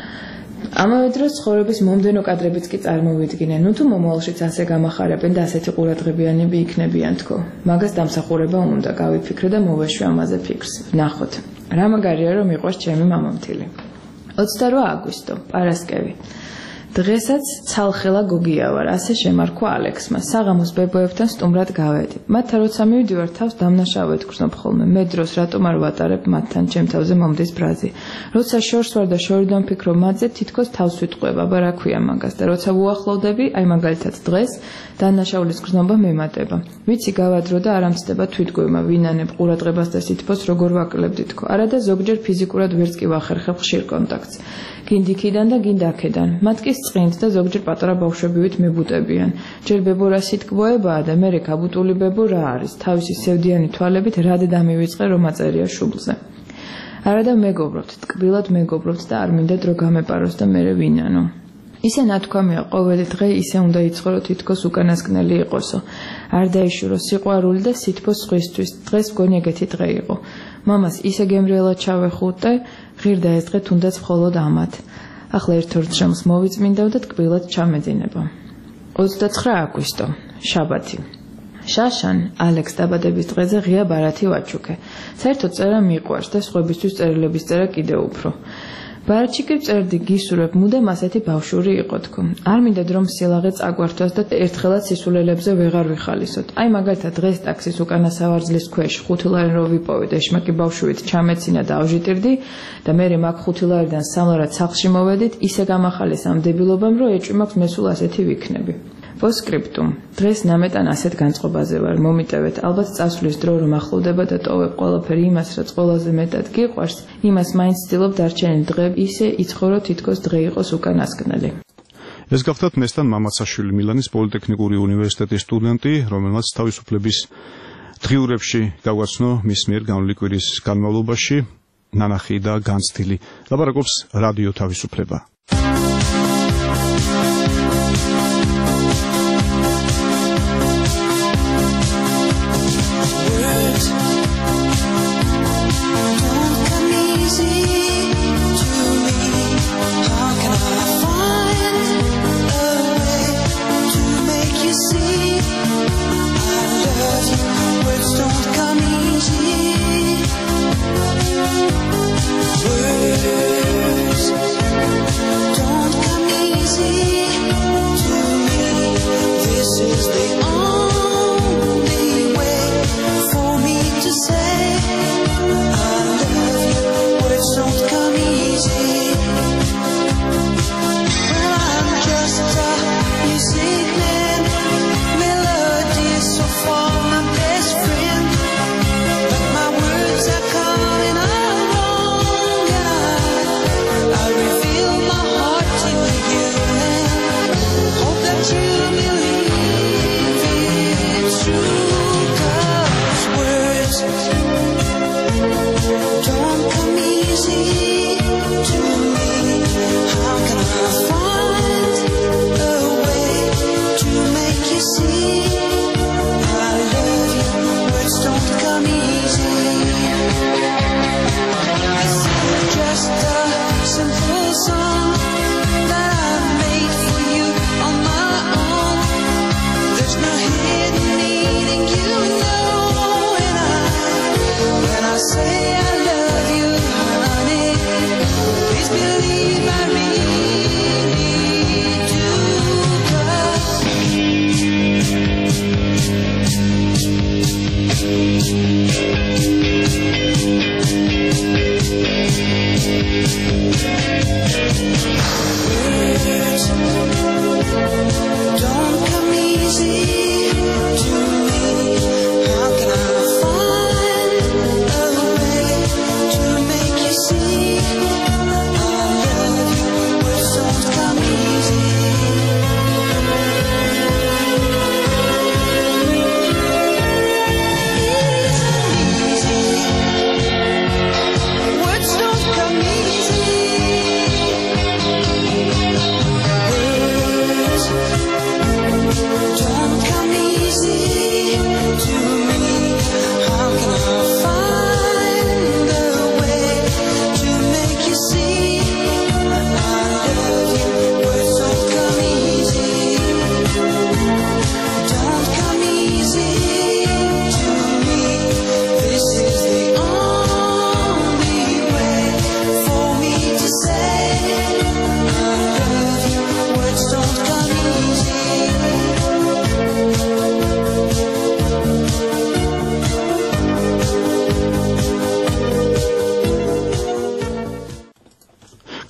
E: ამავე დროს ცხოვრების მომდენო კადრებიც კი წარმოვიდგინე, ნუ თუ მომავალშიც ასე გამახარებენ და ასეთი ყურადღებიანები იქნებიან თქო. მაგას დამსახურება უნდა, გავიფიქრე და მოვეშვი ამაზე ფიქრს. ვნახოთ, რა მაგარია რომ მიყვარს ჩემი მამამთილი. ოცდარვა აგვისტო, პარასკევი. დღესაც ცალხელა გოგია ვარ, ასე შემარქვა ალექსმა. საღამოს ბებოებთან სტუმრად გავედი. მათთან როცა მივდივარ, თავს დამნაშავედ გრძნობ ხოლმე. მე დროს რატომ არ ვატარებ მათთან, ჩემ თავზე მომდის ბრაზი. როცა შორს ვარ და შორიდან ვფიქრობ მათზე, თითქოს თავს ვიტყვევ, აბა რა ქვია მაგას და როცა ვუახლოვდები, აი მაგალითად დღეს დანაშაულის გრძნობა მემატება. ვიცი გავადრო და არ ამცდება თვითგვემა, ვინანებ ყურადღებას და სითბოს როგორ ვაკლებდი თქო. არა და ზოგჯერ ფიზიკურად ვერც კი ვახერხებ ხშირ კონტაქტს. გინდიქიდან და გინდაქედან. მათ კი წყინთ და ზოგჯერ პატარა ბავშვებივით მებუტებიან. ჯერ ბებორა სიტყვოებაა და მერე გაბუტული ბებო რა არის? თავისი სევდიანი თვალებით რად დამივიწყე რომ აწერია შუბლზე. არა და მეგობრობთ, ტკბილად მეგობრობთ და არ მინდა დრო გამეპაროს და მერე ვინანო. ისე ნათქვამია, ყოველი დღე ისე უნდა იცხოვრო თითქოს უკანასკნელი იყოსო. არ დაიშურო სიყვარული და სითბოს სხვისთვის. დღეს მგონი ეგეთი დღე იყო. მამას ისე გემრიელად ჩავეხუტე, ღირდა ეს დღე თუნდაც მხოლოდ ამათ. ახლა ერთ ორ დღემს მოვიწმინდავ და ტკბილად ჩამეძინება. ოცდაცხრა აგვისტო, შაბათი. შაშან ალექს დაბადების დღეზე ღია ბარათი ვაჩუქე. საერთოდ წერა მიყვარს და სხვებისთვის წერილების წერა კიდევ უფრო. ბარათში კი წერდი გისურვებ მუდამ ასეთი ბავშვური იყო თქო. არ მინდათ რომ სილაღე წაგვართვას და ერთხელაც სისულელებზე ვეღარ ვიხალისოთ. აი მაგალითად დღეს ტაქსის უკანა სავარძლის ქვეშ ხუთი ლარი რო ვიპოვე და შმაკი ბავშვით ჩამეცინა და ავჟიტირდი და მე მაგ ხუთი ლარიდან სამლარად სახლში მოვედით, ისე გამახალეს ამ დებილობამ რომ ეჭვი მაქვს მესულ ასეთი ვიქნები. პოსკრიპტუმ. დღეს ნამეტან ასეთ განწყობაზე ვარ, მომიტევეთ, ალბათ წასვლის დრო რომ ახლოვდება და ტოვებ ყველაფერი იმას, რაც ყველაზე მეტად გიყვარს, იმას მაინც ვცდილობ დარჩენილ დღეებში ისე იცხოვრო თითქოს დღე იყოს უკანასკნელი.
A: ეს გახდათ მესტან მამაცაშვილი, მილანის პოლიტექნიკური უნივერსიტეტის სტუდენტი, რომელმაც თავისუფლების დღიურებში გავაცნო მის მიერ განვლილი კვირის განმავლობაში ნანახი და განცდილი. ლაპარაკობს რადიო თავისუფლება.
R: Words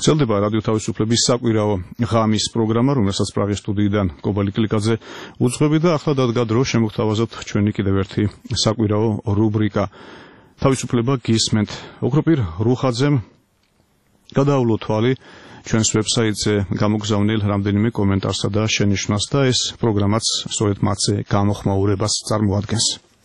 A: ვრცელდება რადიო თავისუფლების საკვირაო ღამის პროგრამა, რომელსაც პრაღის სტუდიიდან კობალი კლიკაძე უძღვები და ახლა დადგა დრო შემოგთავაზოთ ჩვენი კიდევ ერთი საკვირაო რუბრიკა თავისუფლება გისმენთ. ოქროპირ რუხაძემ გადაავლო თვალი ჩვენს ვებსაიტზე გამოგზავნილ რამდენიმე კომენტარსა და შენიშვნას და ეს პროგრამაც სწორედ მათზე გამოხმაურებას წარმოადგენს.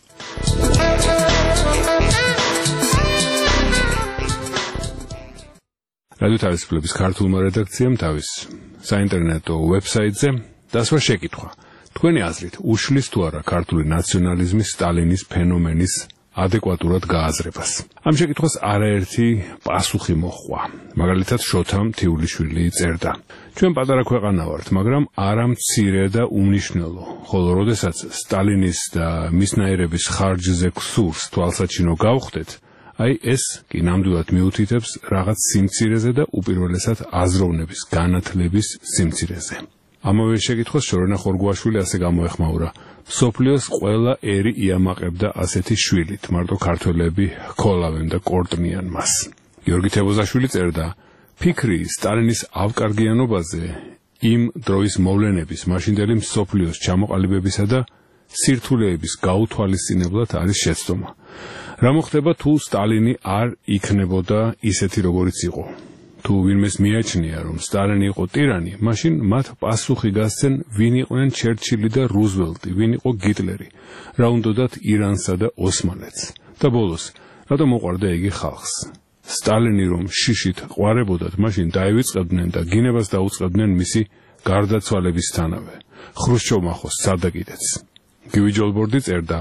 D: რადიო თავისუფლების ქართულმა რედაქციამ თავის საინტერნეტო ვებსაიტზე დასვა შეკითხვა. თქვენი აზრით, უშლის თუ არა ქართული ნაციონალიზმის სტალინის ფენომენის ადეკვატურად გააზრებას? ამ შეკითხვას არაერთი პასუხი მოჰყვა. მაგალითად, შოთა მთიულიშვილი წერდა: ჩვენ პატარა ქვეყანა ვართ, მაგრამ არა მცირე და უმნიშვნელო. ხოლო როდესაც სტალინის და მისნაირების ხარჯზე ქსურს თვალსაჩინო გავხდეთ, აი ეს კი ნამდვილად მიუთითებს რაღაც სიმცირეზე და უპირველესად აზროვნების განათლების სიმცირეზე. ამავე შეკითხვას შორენა ხორგუაშვილი ასე გამოეხმაურა: მსოფლიოს ყველა ერი იამაყებდა ასეთი შვილით, მარტო ქართველები ჰქოლავენ და კორტნიან მას. გიორგი თებოზაშვილი წერდა: ფიქრი სტალინის ავკარგიანობაზე იმ დროის მოვლენების მაშინდელი მსოფლიოს ჩამოყალიბებისა და სირთულეების გაუთვალისწინებლად არის შეცდომა. რა მოხდება თუ სტალინი არ იქნებოდა ისეთი როგორიც იყო? თუ ვინმეს მიაჩნია რომ სტალინი იყო ტირანი, მაშინ მათ პასუხი გასცენ ვინ იყვნენ ჩერჩილი და რუზველტი, ვინ იყო გიტლერი, რა უნდათ ირანსა და ოსმალეთს. და ბოლოს, რატომ მოყვარდა იგი ხალხს? სტალინი რომ შიშით ყვარებოდათ, მაშინ დაივიწყებდნენ და გინებას დაუწყებდნენ მისი გარდაცვალებისთანავე. ხრუშჩოვმა ხო სცადა კიდეც. გივი ჯოლბორდი წერდა: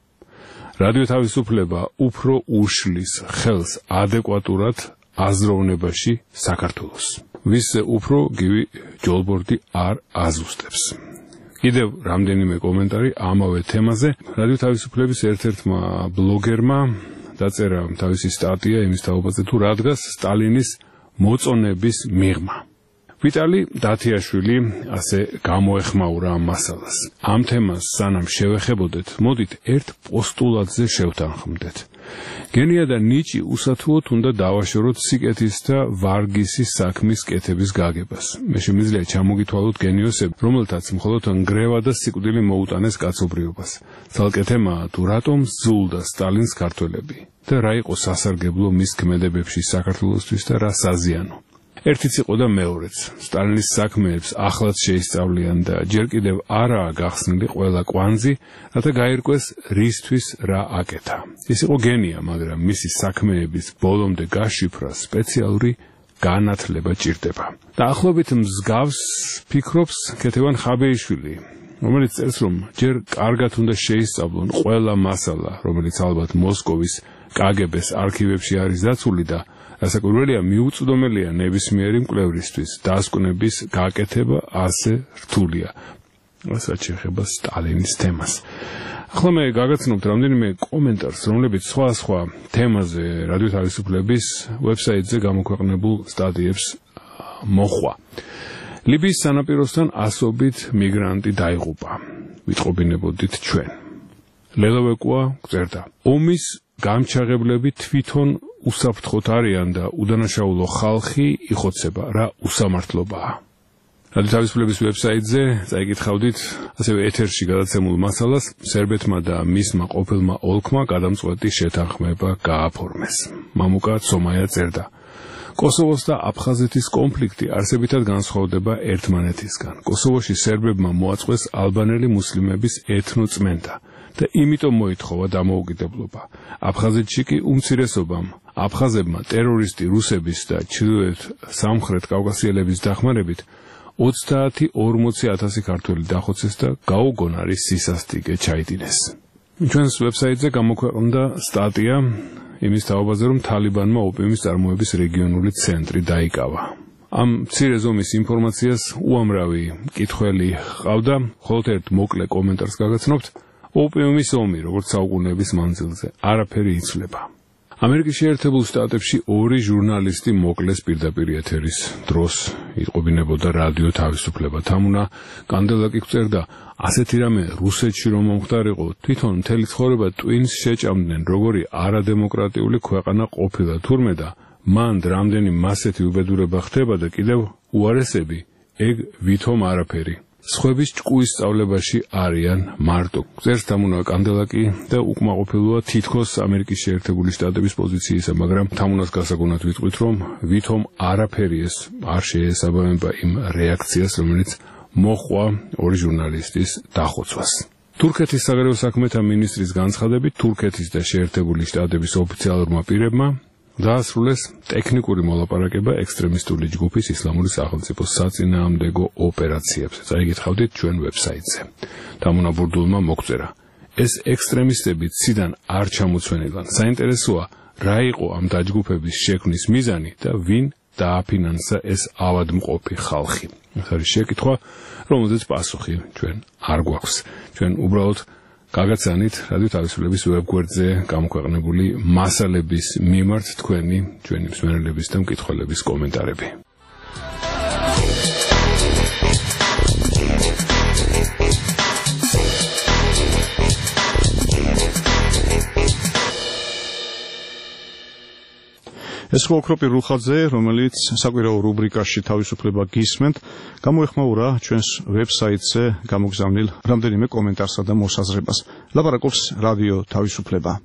D: რადიო თავისუფლება უფრო უშლის ხელს ადეკვატურად აზროვნებაში საქართველოს. ვის უფრო გივი ჯოლბორდი არ აზუსტებს. კიდევ რამდენიმე კომენტარი ამავე თემაზე. რადიო თავისუფლების ერთ-ერთმა ბლოგერმა დაწერა თავისი სტატია იმის თაობაზე თუ რა დგას სტალინის მოწონების მიღმა. ვიტალი დათიაშვილი ასე გამოეხმაურა ამ მასალას. ამ თემას სანამ შევეხებოდეთ, მოდით ერთ პოსტულატზე შევთანხმდეთ. გენია და ნიჭი უსათუოდ უნდა დავაშოროთ სიკეთის და ვარგისის საქმის კეთების გაგებას. მე შემიძლია ჩამოგითვალოთ გენიოსები, რომელთაც მხოლოდ ნგრევა და სიკვდილი მოუტანეს კაცობრიობას. ცალკე თემაა თუ რატომ ზულდა სტალინს ქართველები და რა იყო სასარგებლო მის ქმედებებში საქართველოსთვის და რა საზიანო. ერთიც იყო და მეორეც. სტალინის საქმეებს ახლაც შეისწავლიან და ჯერ კიდევ არაა გახსნილი ყველა კვანძი, რათა გაირკვეს რისთვის რა აკეთა. ის იყო გენია, მაგრამ მისი საქმეების ბოლომდე გაშიფრა სპეციალური განათლება ჭირდება. და ახლობით მსგავს ფიქრობს ქეთევან ხაბეიშვილი, რომელიც წერს, რომ ჯერ კარგად უნდა შეისწავლონ ყველა მასალა, რომელიც ალბათ მოსკოვის კაგებეს არქივებში არის დაცული და ასაკურველია მიუწვდომელია ნებისმიერი მკვლევრისთვის დასკვნების გაკეთება ასე რთულია. რასაც შეეხება სტალინის თემას. ახლა მე გაგაცნობთ რამდენიმე კომენტარს, რომლებიც სხვა-სხვა თემაზე რადიო თავისუფლების ვებსაიტზე გამოქვეყნებულ სტატიებს მოხვა. ლიბიის სანაპიროსთან ასობით მიგრანტი დაიღუპა. ვიტყობინებოდით ჩვენ. ლელოვეკუა წერდა: ომის გამჩაღებლები თვითონ უსაფრთხოთ არიან და უდანაშაულო ხალხი იხოცება, რა უსამართლობაა. რადიო თავისუფლების ვებსაიტზე წაიკითხავდით ასევე ეთერში გადაცემულ მასალას, სერბეთმა და მისმა ყოფილმა ოლქმა გადამწყვეტი შეთანხმება გააფორმეს. მამუკა ცომაია წერდა: კოსოვოს და აფხაზეთის კონფლიქტი არსებითად განსხვავდება ერთმანეთისგან. კოსოვოში სერბებმა მოაწყვეს ალბანელი მუსლიმების ეთნოწმენდა და იმიტომ მოითხოვა დამოუკიდებლობა. აფხაზეთში კი უმცირესობამ აფხაზებმა ტერორისტი რუსების და ჩრდილოეთ სამხრეთ კავკასიელების დახმარებით ოცდაათი ორმოცი ათასი ქართველი დახოცეს და გაუგონარი სისასტიკე ჩაიდინეს. ჩვენს ვებსაიტზე გამოქვეყნდა სტატია იმის თაობაზე, რომ თალიბანმა ოპიუმის წარმოების რეგიონული ცენტრი დაიკავა. ამ მცირე ზომის ინფორმაციას უამრავი მკითხველი ჰყავდა, მხოლოდ ერთ მოკლე კომენტარს გაგაცნობთ. ოპიუმის ომი, როგორც საუკუნეების მანძილზე, არაფერი იცვლება. ამერიკის შეერთებულ შტატებში ორი ჟურნალისტი მოკლეს პირდაპირ ეთერის დროს, იყობინებოდა რადიო თავისუფლება. თამუნა კანდელაკი წერდა: ასეთი რამე რუსეთში რომ მომხდარიყო, თვითონ მთელი ცხოვრება ტვინს შეჭამდნენ, როგორი არადემოკრატიული ქვეყანა ყოფილა თურმე და მან რამდენი მასეთი უბედურება ხდება და კიდევ უარესები, ეგ ვითომ არაფერი. სხვების ჭკუის სწავლებაში არიან მარტო. წერს თამუნა კანდელაკი და უკმაყოფილოა თითქოს ამერიკის შეერთებული შტატების პოზიციისა, მაგრამ თამუნას გასაგონად ვიტყვით, რომ ვითომ არაფერი ეს არ შეესაბამება იმ რეაქციას, რომელიც მოჰყვა ორი ჟურნალისტის დახოცვას. თურქეთის საგარეო საქმეთა მინისტრის განცხადებით, თურქეთის და შეერთებული შტატების ოფიციალურმა პირებმა დაასრულეს ტექნიკური მოლაპარაკება ექსტრემისტული ჯგუფის ისლამური სახელმწიფოს საწინააღმდეგო ოპერაციებზე. წაიგითხავდით ჩვენ ვებსაიტზე. თამუნა ბურდულმა მოგწერა. ეს ექსტრემისტები ციდან არ ჩამოცვენილან. საინტერესოა, რა იყო ამ დაჯგუფების შექმნის მიზანი და ვინ დააფინანსა ეს ავადმყოფი ხალხი. ეს არის შეკითხვა, რომელზეც პასუხი ჩვენ არ გვაქვს. ჩვენ უბრალოდ გაგაცანით რადიო თავისუფლების ვებგვერდზე გამოქვეყნებული მასალების მიმართ თქვენი ჩვენი მსმენელების და მკითხველების კომენტარები.
A: ეს ხო ოქროპი რუხაძე, რომელიც საკვირაო რუბრიკაში თავისუფლება გისმენთ, გამოეხმაურა ჩვენს ვებსაიტზე გამოგზავნილ რამდენიმე კომენტარსა და მოსაზრებას. ლაპარაკობს რადიო თავისუფლება.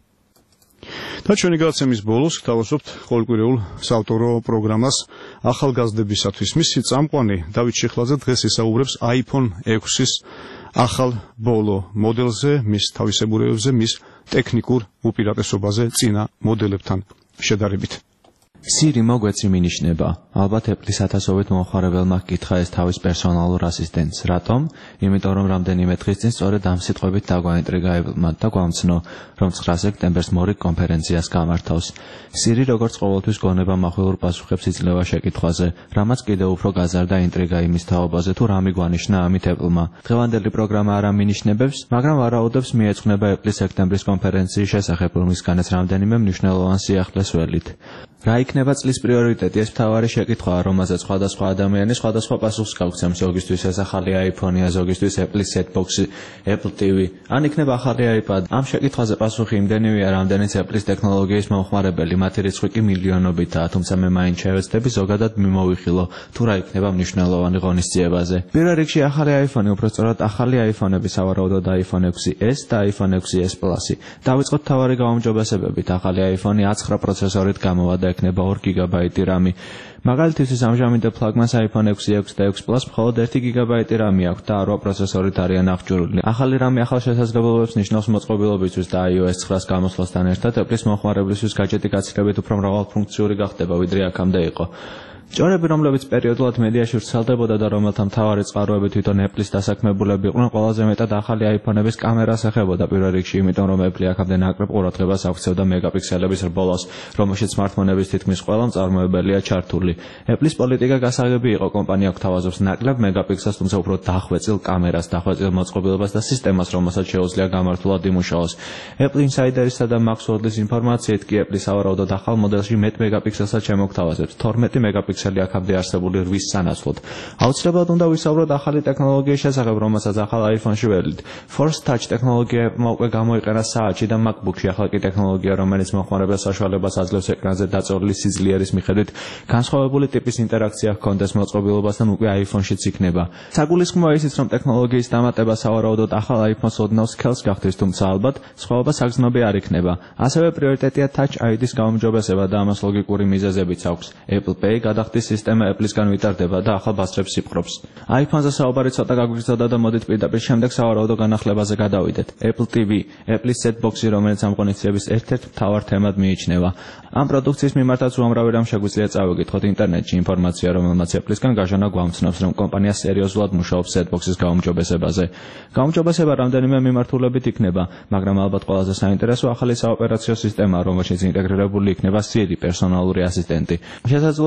A: და ჩვენი გადაცემის ბოლოს გთავაზობთ ყოველკვირეულ საავტორო პროგრამას ახალგაზრდებისათვის. მისი წამყვანი დავით შიხლაძე დღეს ისაუბრებს iPhone ექვსის ახალ ბოლო მოდელზე, მის თავისებურებებზე, მის ტექნიკურ უპირატესობაზე წინა მოდელებთან შედარებით.
S: Siri მოგვეცი მინიშნება. ალბათ Apple-ის ათასობით მომხმარებელმა ჰკითხა ეს თავის პერსონალურ ასისტენტს. რატომ? იმიტომ რომ რამდენიმე დღის წინ სწორედ ამ სიტყვებით დაგვაინტრიგა Apple-მა და გვამცნო, რომ ცხრა სექტემბერს მორიგ კონფერენციას გამართავს. Siri როგორც ყოველთვის გონება מחვილურ პასუხებს იძლევა შეკითხვაზე, რამაც კიდევ უფრო გაზარდა ინტრიგა იმის თაობაზე თუ რა მიგვანიშნა ამით Apple-მა. დღევანდელი პროგრამა არ ამინიშნებებს, მაგრამ ვარაუდებს მიეძღვნება Apple-ის სექტემბრის კონფერენციის შესახებ, რომლისგანაც რამდენიმე მნიშვნელოვან სიახლეს ველით. რა იქნება წლის პრიორიტეტი? ეს მთავარი შეკითხვაა, რომელზეც სხვადასხვა ადამიანი სხვადასხვა პასუხს გაგვცემს. ზოგისთვის ეს ახალი iPhone-ია, ზოგისთვის Apple-ის set-box-ი, Apple T V, ან იქნება ახალი iPad. ამ შეკითხვაზე პასუხი იმდენივეა, რამდენიც Apple-ის ტექნოლოგიის მომხმარებელი, მათი რიცხვი კი მილიონობითაა, თუმცა მე მაინც შევეცდები ზოგადად მიმოვიხილო, თუ რა იქნება მნიშვნელოვანი ღონისძიებაზე. პირველ რიგში ახალი iPhone-ი, უბრალოდ ახალი iPhone-ები, სავარაუდოდ iPhone ექვსი S და iPhone ექვსი S Plus-ი. დავიწყოთ მთავარი გაუმჯობესებებით. ახალი iPhone-ი ათს ცხრა პროცესორით გამოვადა, ექნება ორი გიგაბაიტი RAM-ი. მაგალითისთვის ამჟამინდელ ფლაგმანს iPhone ექვსი S და ექვსი Plus მხოლოდ ერთი გიგაბაიტი RAM-ი აქვს და რვა პროცესორით არიან აღჭურვილი. ახალი RAM-ი ახალ შესაძლებლობებს ნიშნავს მოწყობილობისთვის და iOS ცხრას გამოსვლასთან ერთად Apple-ის მომხმარებლისთვის გაჯეტი გაცილებით უფრო მრავალფუნქციური გახდება, ვიდრე აქამდე იყო. ჭორები, რომლებიც პერიოდულად მედიაში ვრცელდებოდა და რომელთა მთავარი წყაროები თვითონ Apple-ის დასაქმებულები იყვნენ, ყველაზე მეტად ახალი iPhone-ების კამერას ეხებოდა პირველ რიგში, იმიტომ რომ Apple აქამდე ნაკლებ ყურადღებას აქცევდა მეგაპიქსელების რბოლას, რომელშიც smartphone-ების თითქმის ყველა მწარმოებელია ჩართული. Apple-ის პოლიტიკა გასაღები იყო, კომპანია გვთავაზობს ნაკლებ მეგაპიქსელს, თუმცა უფრო დახვეწილ კამერას, დახვეწილ მოწყობილობას და სისტემას, რომელსაც შეუძლია გამართულად იმუშაოს. Apple Insider-ისა და Max World-ის ინფორმაციით კი Apple სავარაუდოდ ახალ მოდელში მეტ მეგაპიქსელსაც შემოგთავაზებს, თორმეტი მეგაპიქსელი აქამდე არსებული რვის სანაცვლოდ. აუცილებლად უნდა ვისაუბროთ ახალი ტექნოლოგიის შესახებ, რომელსაც ახალ iPhone-ში ველით. Force Touch ტექნოლოგია უკვე გამოიყენა საათში და MacBook-ში. ახლა კი ტექნოლოგია, რომელიც მომხმარებელს საშუალებას აძლევს ეკრანზე დაწოლილი სიძლიერის მიხედვით განსხვავებული ტიპის ინტერაქცია ჰქონდეს მოწყობილობასთან, უკვე iPhone-შიც იქნება. საგულისხმოა ისიც, რომ ტექნოლოგიის დამატება სავარაუდოდ ახალ iPhone-ს ოდნავ სქელს გახდის, თუმცა ალბათ სხვაობა საგრძნობი არ იქნება. ასევე პრიორიტეტია Touch άი დი-ის გაუმჯობესება და ამას ლოგიკური მიზეზებიც აქვს. Apple Pay გადახდის სისტემა Apple-ისგან ვიტარდება და ახალ ბაზრებს იპყრობს. iPhone-ზე საუბარი ცოტა გაგვიგრძელდა და მოდით პირდაპირ შემდეგ სავარაუდო განახლებაზე გადავიდეთ. Apple T V, Apple-ის set-box-ი, რომელიც ამ ღონისძიების ერთ-ერთ მთავარ თემად მიიჩნევა. ამ პროდუქციის მიმართაც უამრავი რამ შეგვიძლია წავიკითხოთ ინტერნეტში. ინფორმაცია, რომელმაც Apple-ისგან გაჟანა გვამცნობს, რომ კომპანია სერიოზულად მუშაობს set-box-ის გაუმჯობესებაზე. გაუმჯობესება რამდენიმე მიმართულებით იქნება, მაგრამ ალბათ ყველაზე საინტერესო ახალი საოპერაციო სისტემა, რომელშიც ინტეგრირებული იქნება Siri, პერსონალური ასისტენტი. შესაძლოა Apple-ის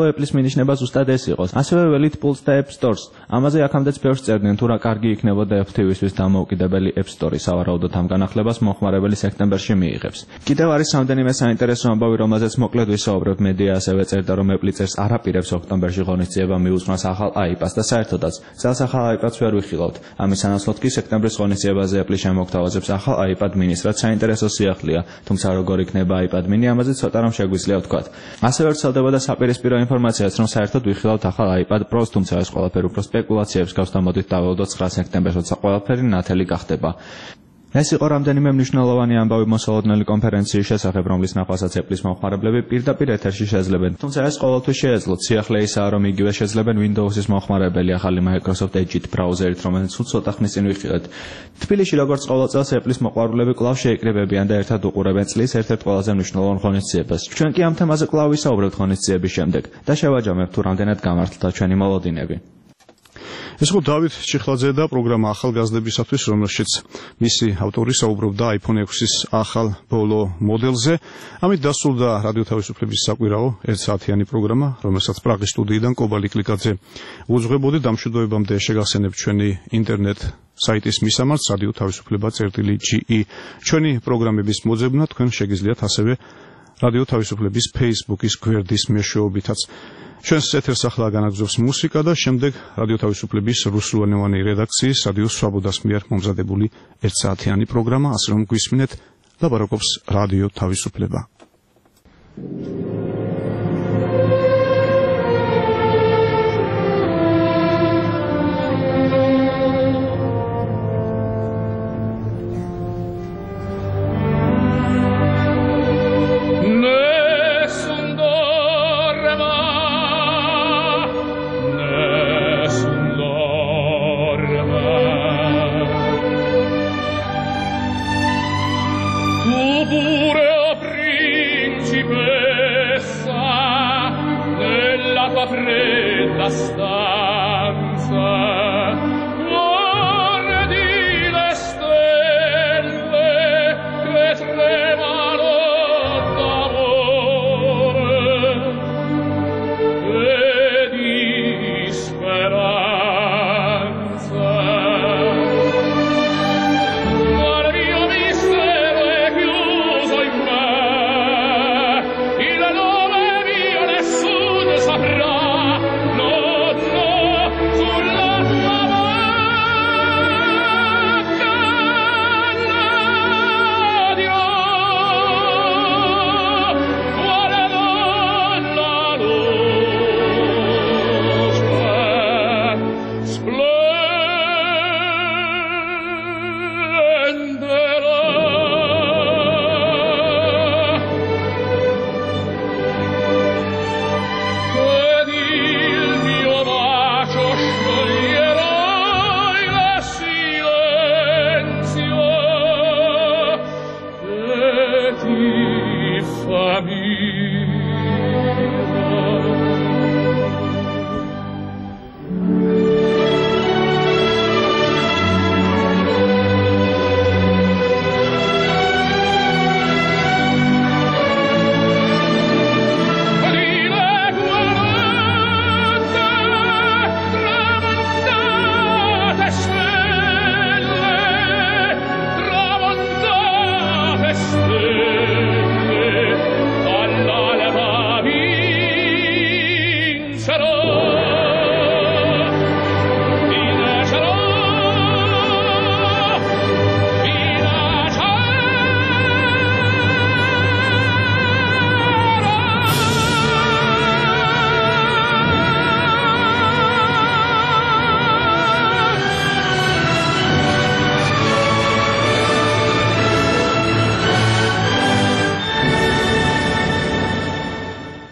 G: შეინიშნება ზუსტად ეს იყოს. ასევე ველით Pulse და App Stores. ამაზე აქამდეც ბევრს წერდნენ, თუ რა კარგი იქნებოდა F T V-ისთვის დამოუკიდებელი App Store-ი, სავარაუდოდ ამ განახლებას მომხმარებელი სექტემბერში მიიღებს. კიდევ არის რამდენიმე საინტერესო ამბავი, რომელზეც მოკლედ ვისაუბრებთ. მედია ასევე წერდა, რომ Apple წერს არაპირებს ოქტომბერში ღონისძიება მიუძღვნას ახალ iPad-ს და საერთოდაც წელს ახალ iPad-ს ვერ ვიხილავთ. ამის სანაცვლოდ კი სექტემბრის ღონისძიებაზე Apple შემოგთავაზებს ახალ iPad mini-ს, რაც საინტერესო სიახლეა, თუმცა როგორ იქნება iPad mini, ამაზე ცოტა რომ შეგვიძლია ვთქვათ. ასევე ვრცელდებოდა საპირისპირო ინფორმაციაც, რომ საერთოდ ვიხილავთ ახალ iPad Pro-ს, თუმცა ეს ყველაფერი უფრო სპეკულაციებს გავს და მოდით დავველოდოთ ცხრა სექტემბერს, როცა ყველაფერი ნათელი გახდება. ეს იყო რამდენიმე მნიშვნელოვანი ამბავი მოსალოდნელი კონფერენციის შესახებ, რომლის ნახვასაც Apple-ის მომხმარებლები პირდაპირ ეთერში შეძლებენ. თუმცა ეს ყოველთვის შეეძლოთ. სიახლე ისაა, რომ იგივე შეძლებენ Windows-ის მომხმარებელი ახალი Microsoft Edge ბრაუზერით, რომელიც უცოტა ხნის წინ ვიხილეთ. თბილისში როგორც ყოველ წელს Apple-ის მოყვარულები კვლავ შეიკრიბებიან და ერთად უყურებენ წლის ერთ-ერთ ყველაზე მნიშვნელოვან ღონისძიებას. ჩვენ კი ამ თემაზე კვლავ ვისაუბრებთ ღონისძიების შემდეგ და შევაჯამებთ, თუ რამდენად გამართლდა ჩვენი მოლოდინები.
A: ეს იყო დავით ჩიხლაძე და პროგრამა ახალგაზრდებისათვის, რომელშიც მისი ავტორი საუბრობდა iPhone ექვსის ახალ ბოლო მოდელზე. ამით დასრულდა რადიო თავისუფლების საკვირაო ერთსაათიანი პროგრამა, რომელსაც პრაღის სტუდიიდან კობალი კლიკაძე უძღვებოდით. ამ მშვიდობებამდე შეგახსენებთ ჩვენი ინტერნეტ საიტის მისამართს რადიო თავისუფლება წერტილი ჯი ი. ჩვენი პროგრამების მოძებნა თქვენ შეგიძლიათ ასევე რადიო თავისუფლების Facebook-ის გვერდის მეშვეობითაც. ჩვენს ეთერს ახლა განაგზობს მუსიკა და შემდეგ რადიო თავისუფლების რუსულენოვანი რედაქციის რადიო სვაბოდას მიერ მომზადებული ერთსაათიანი პროგრამა, ასე რომ გვისმინეთ, ლაპარაკობს რადიო თავისუფლება.
R: Fredda sta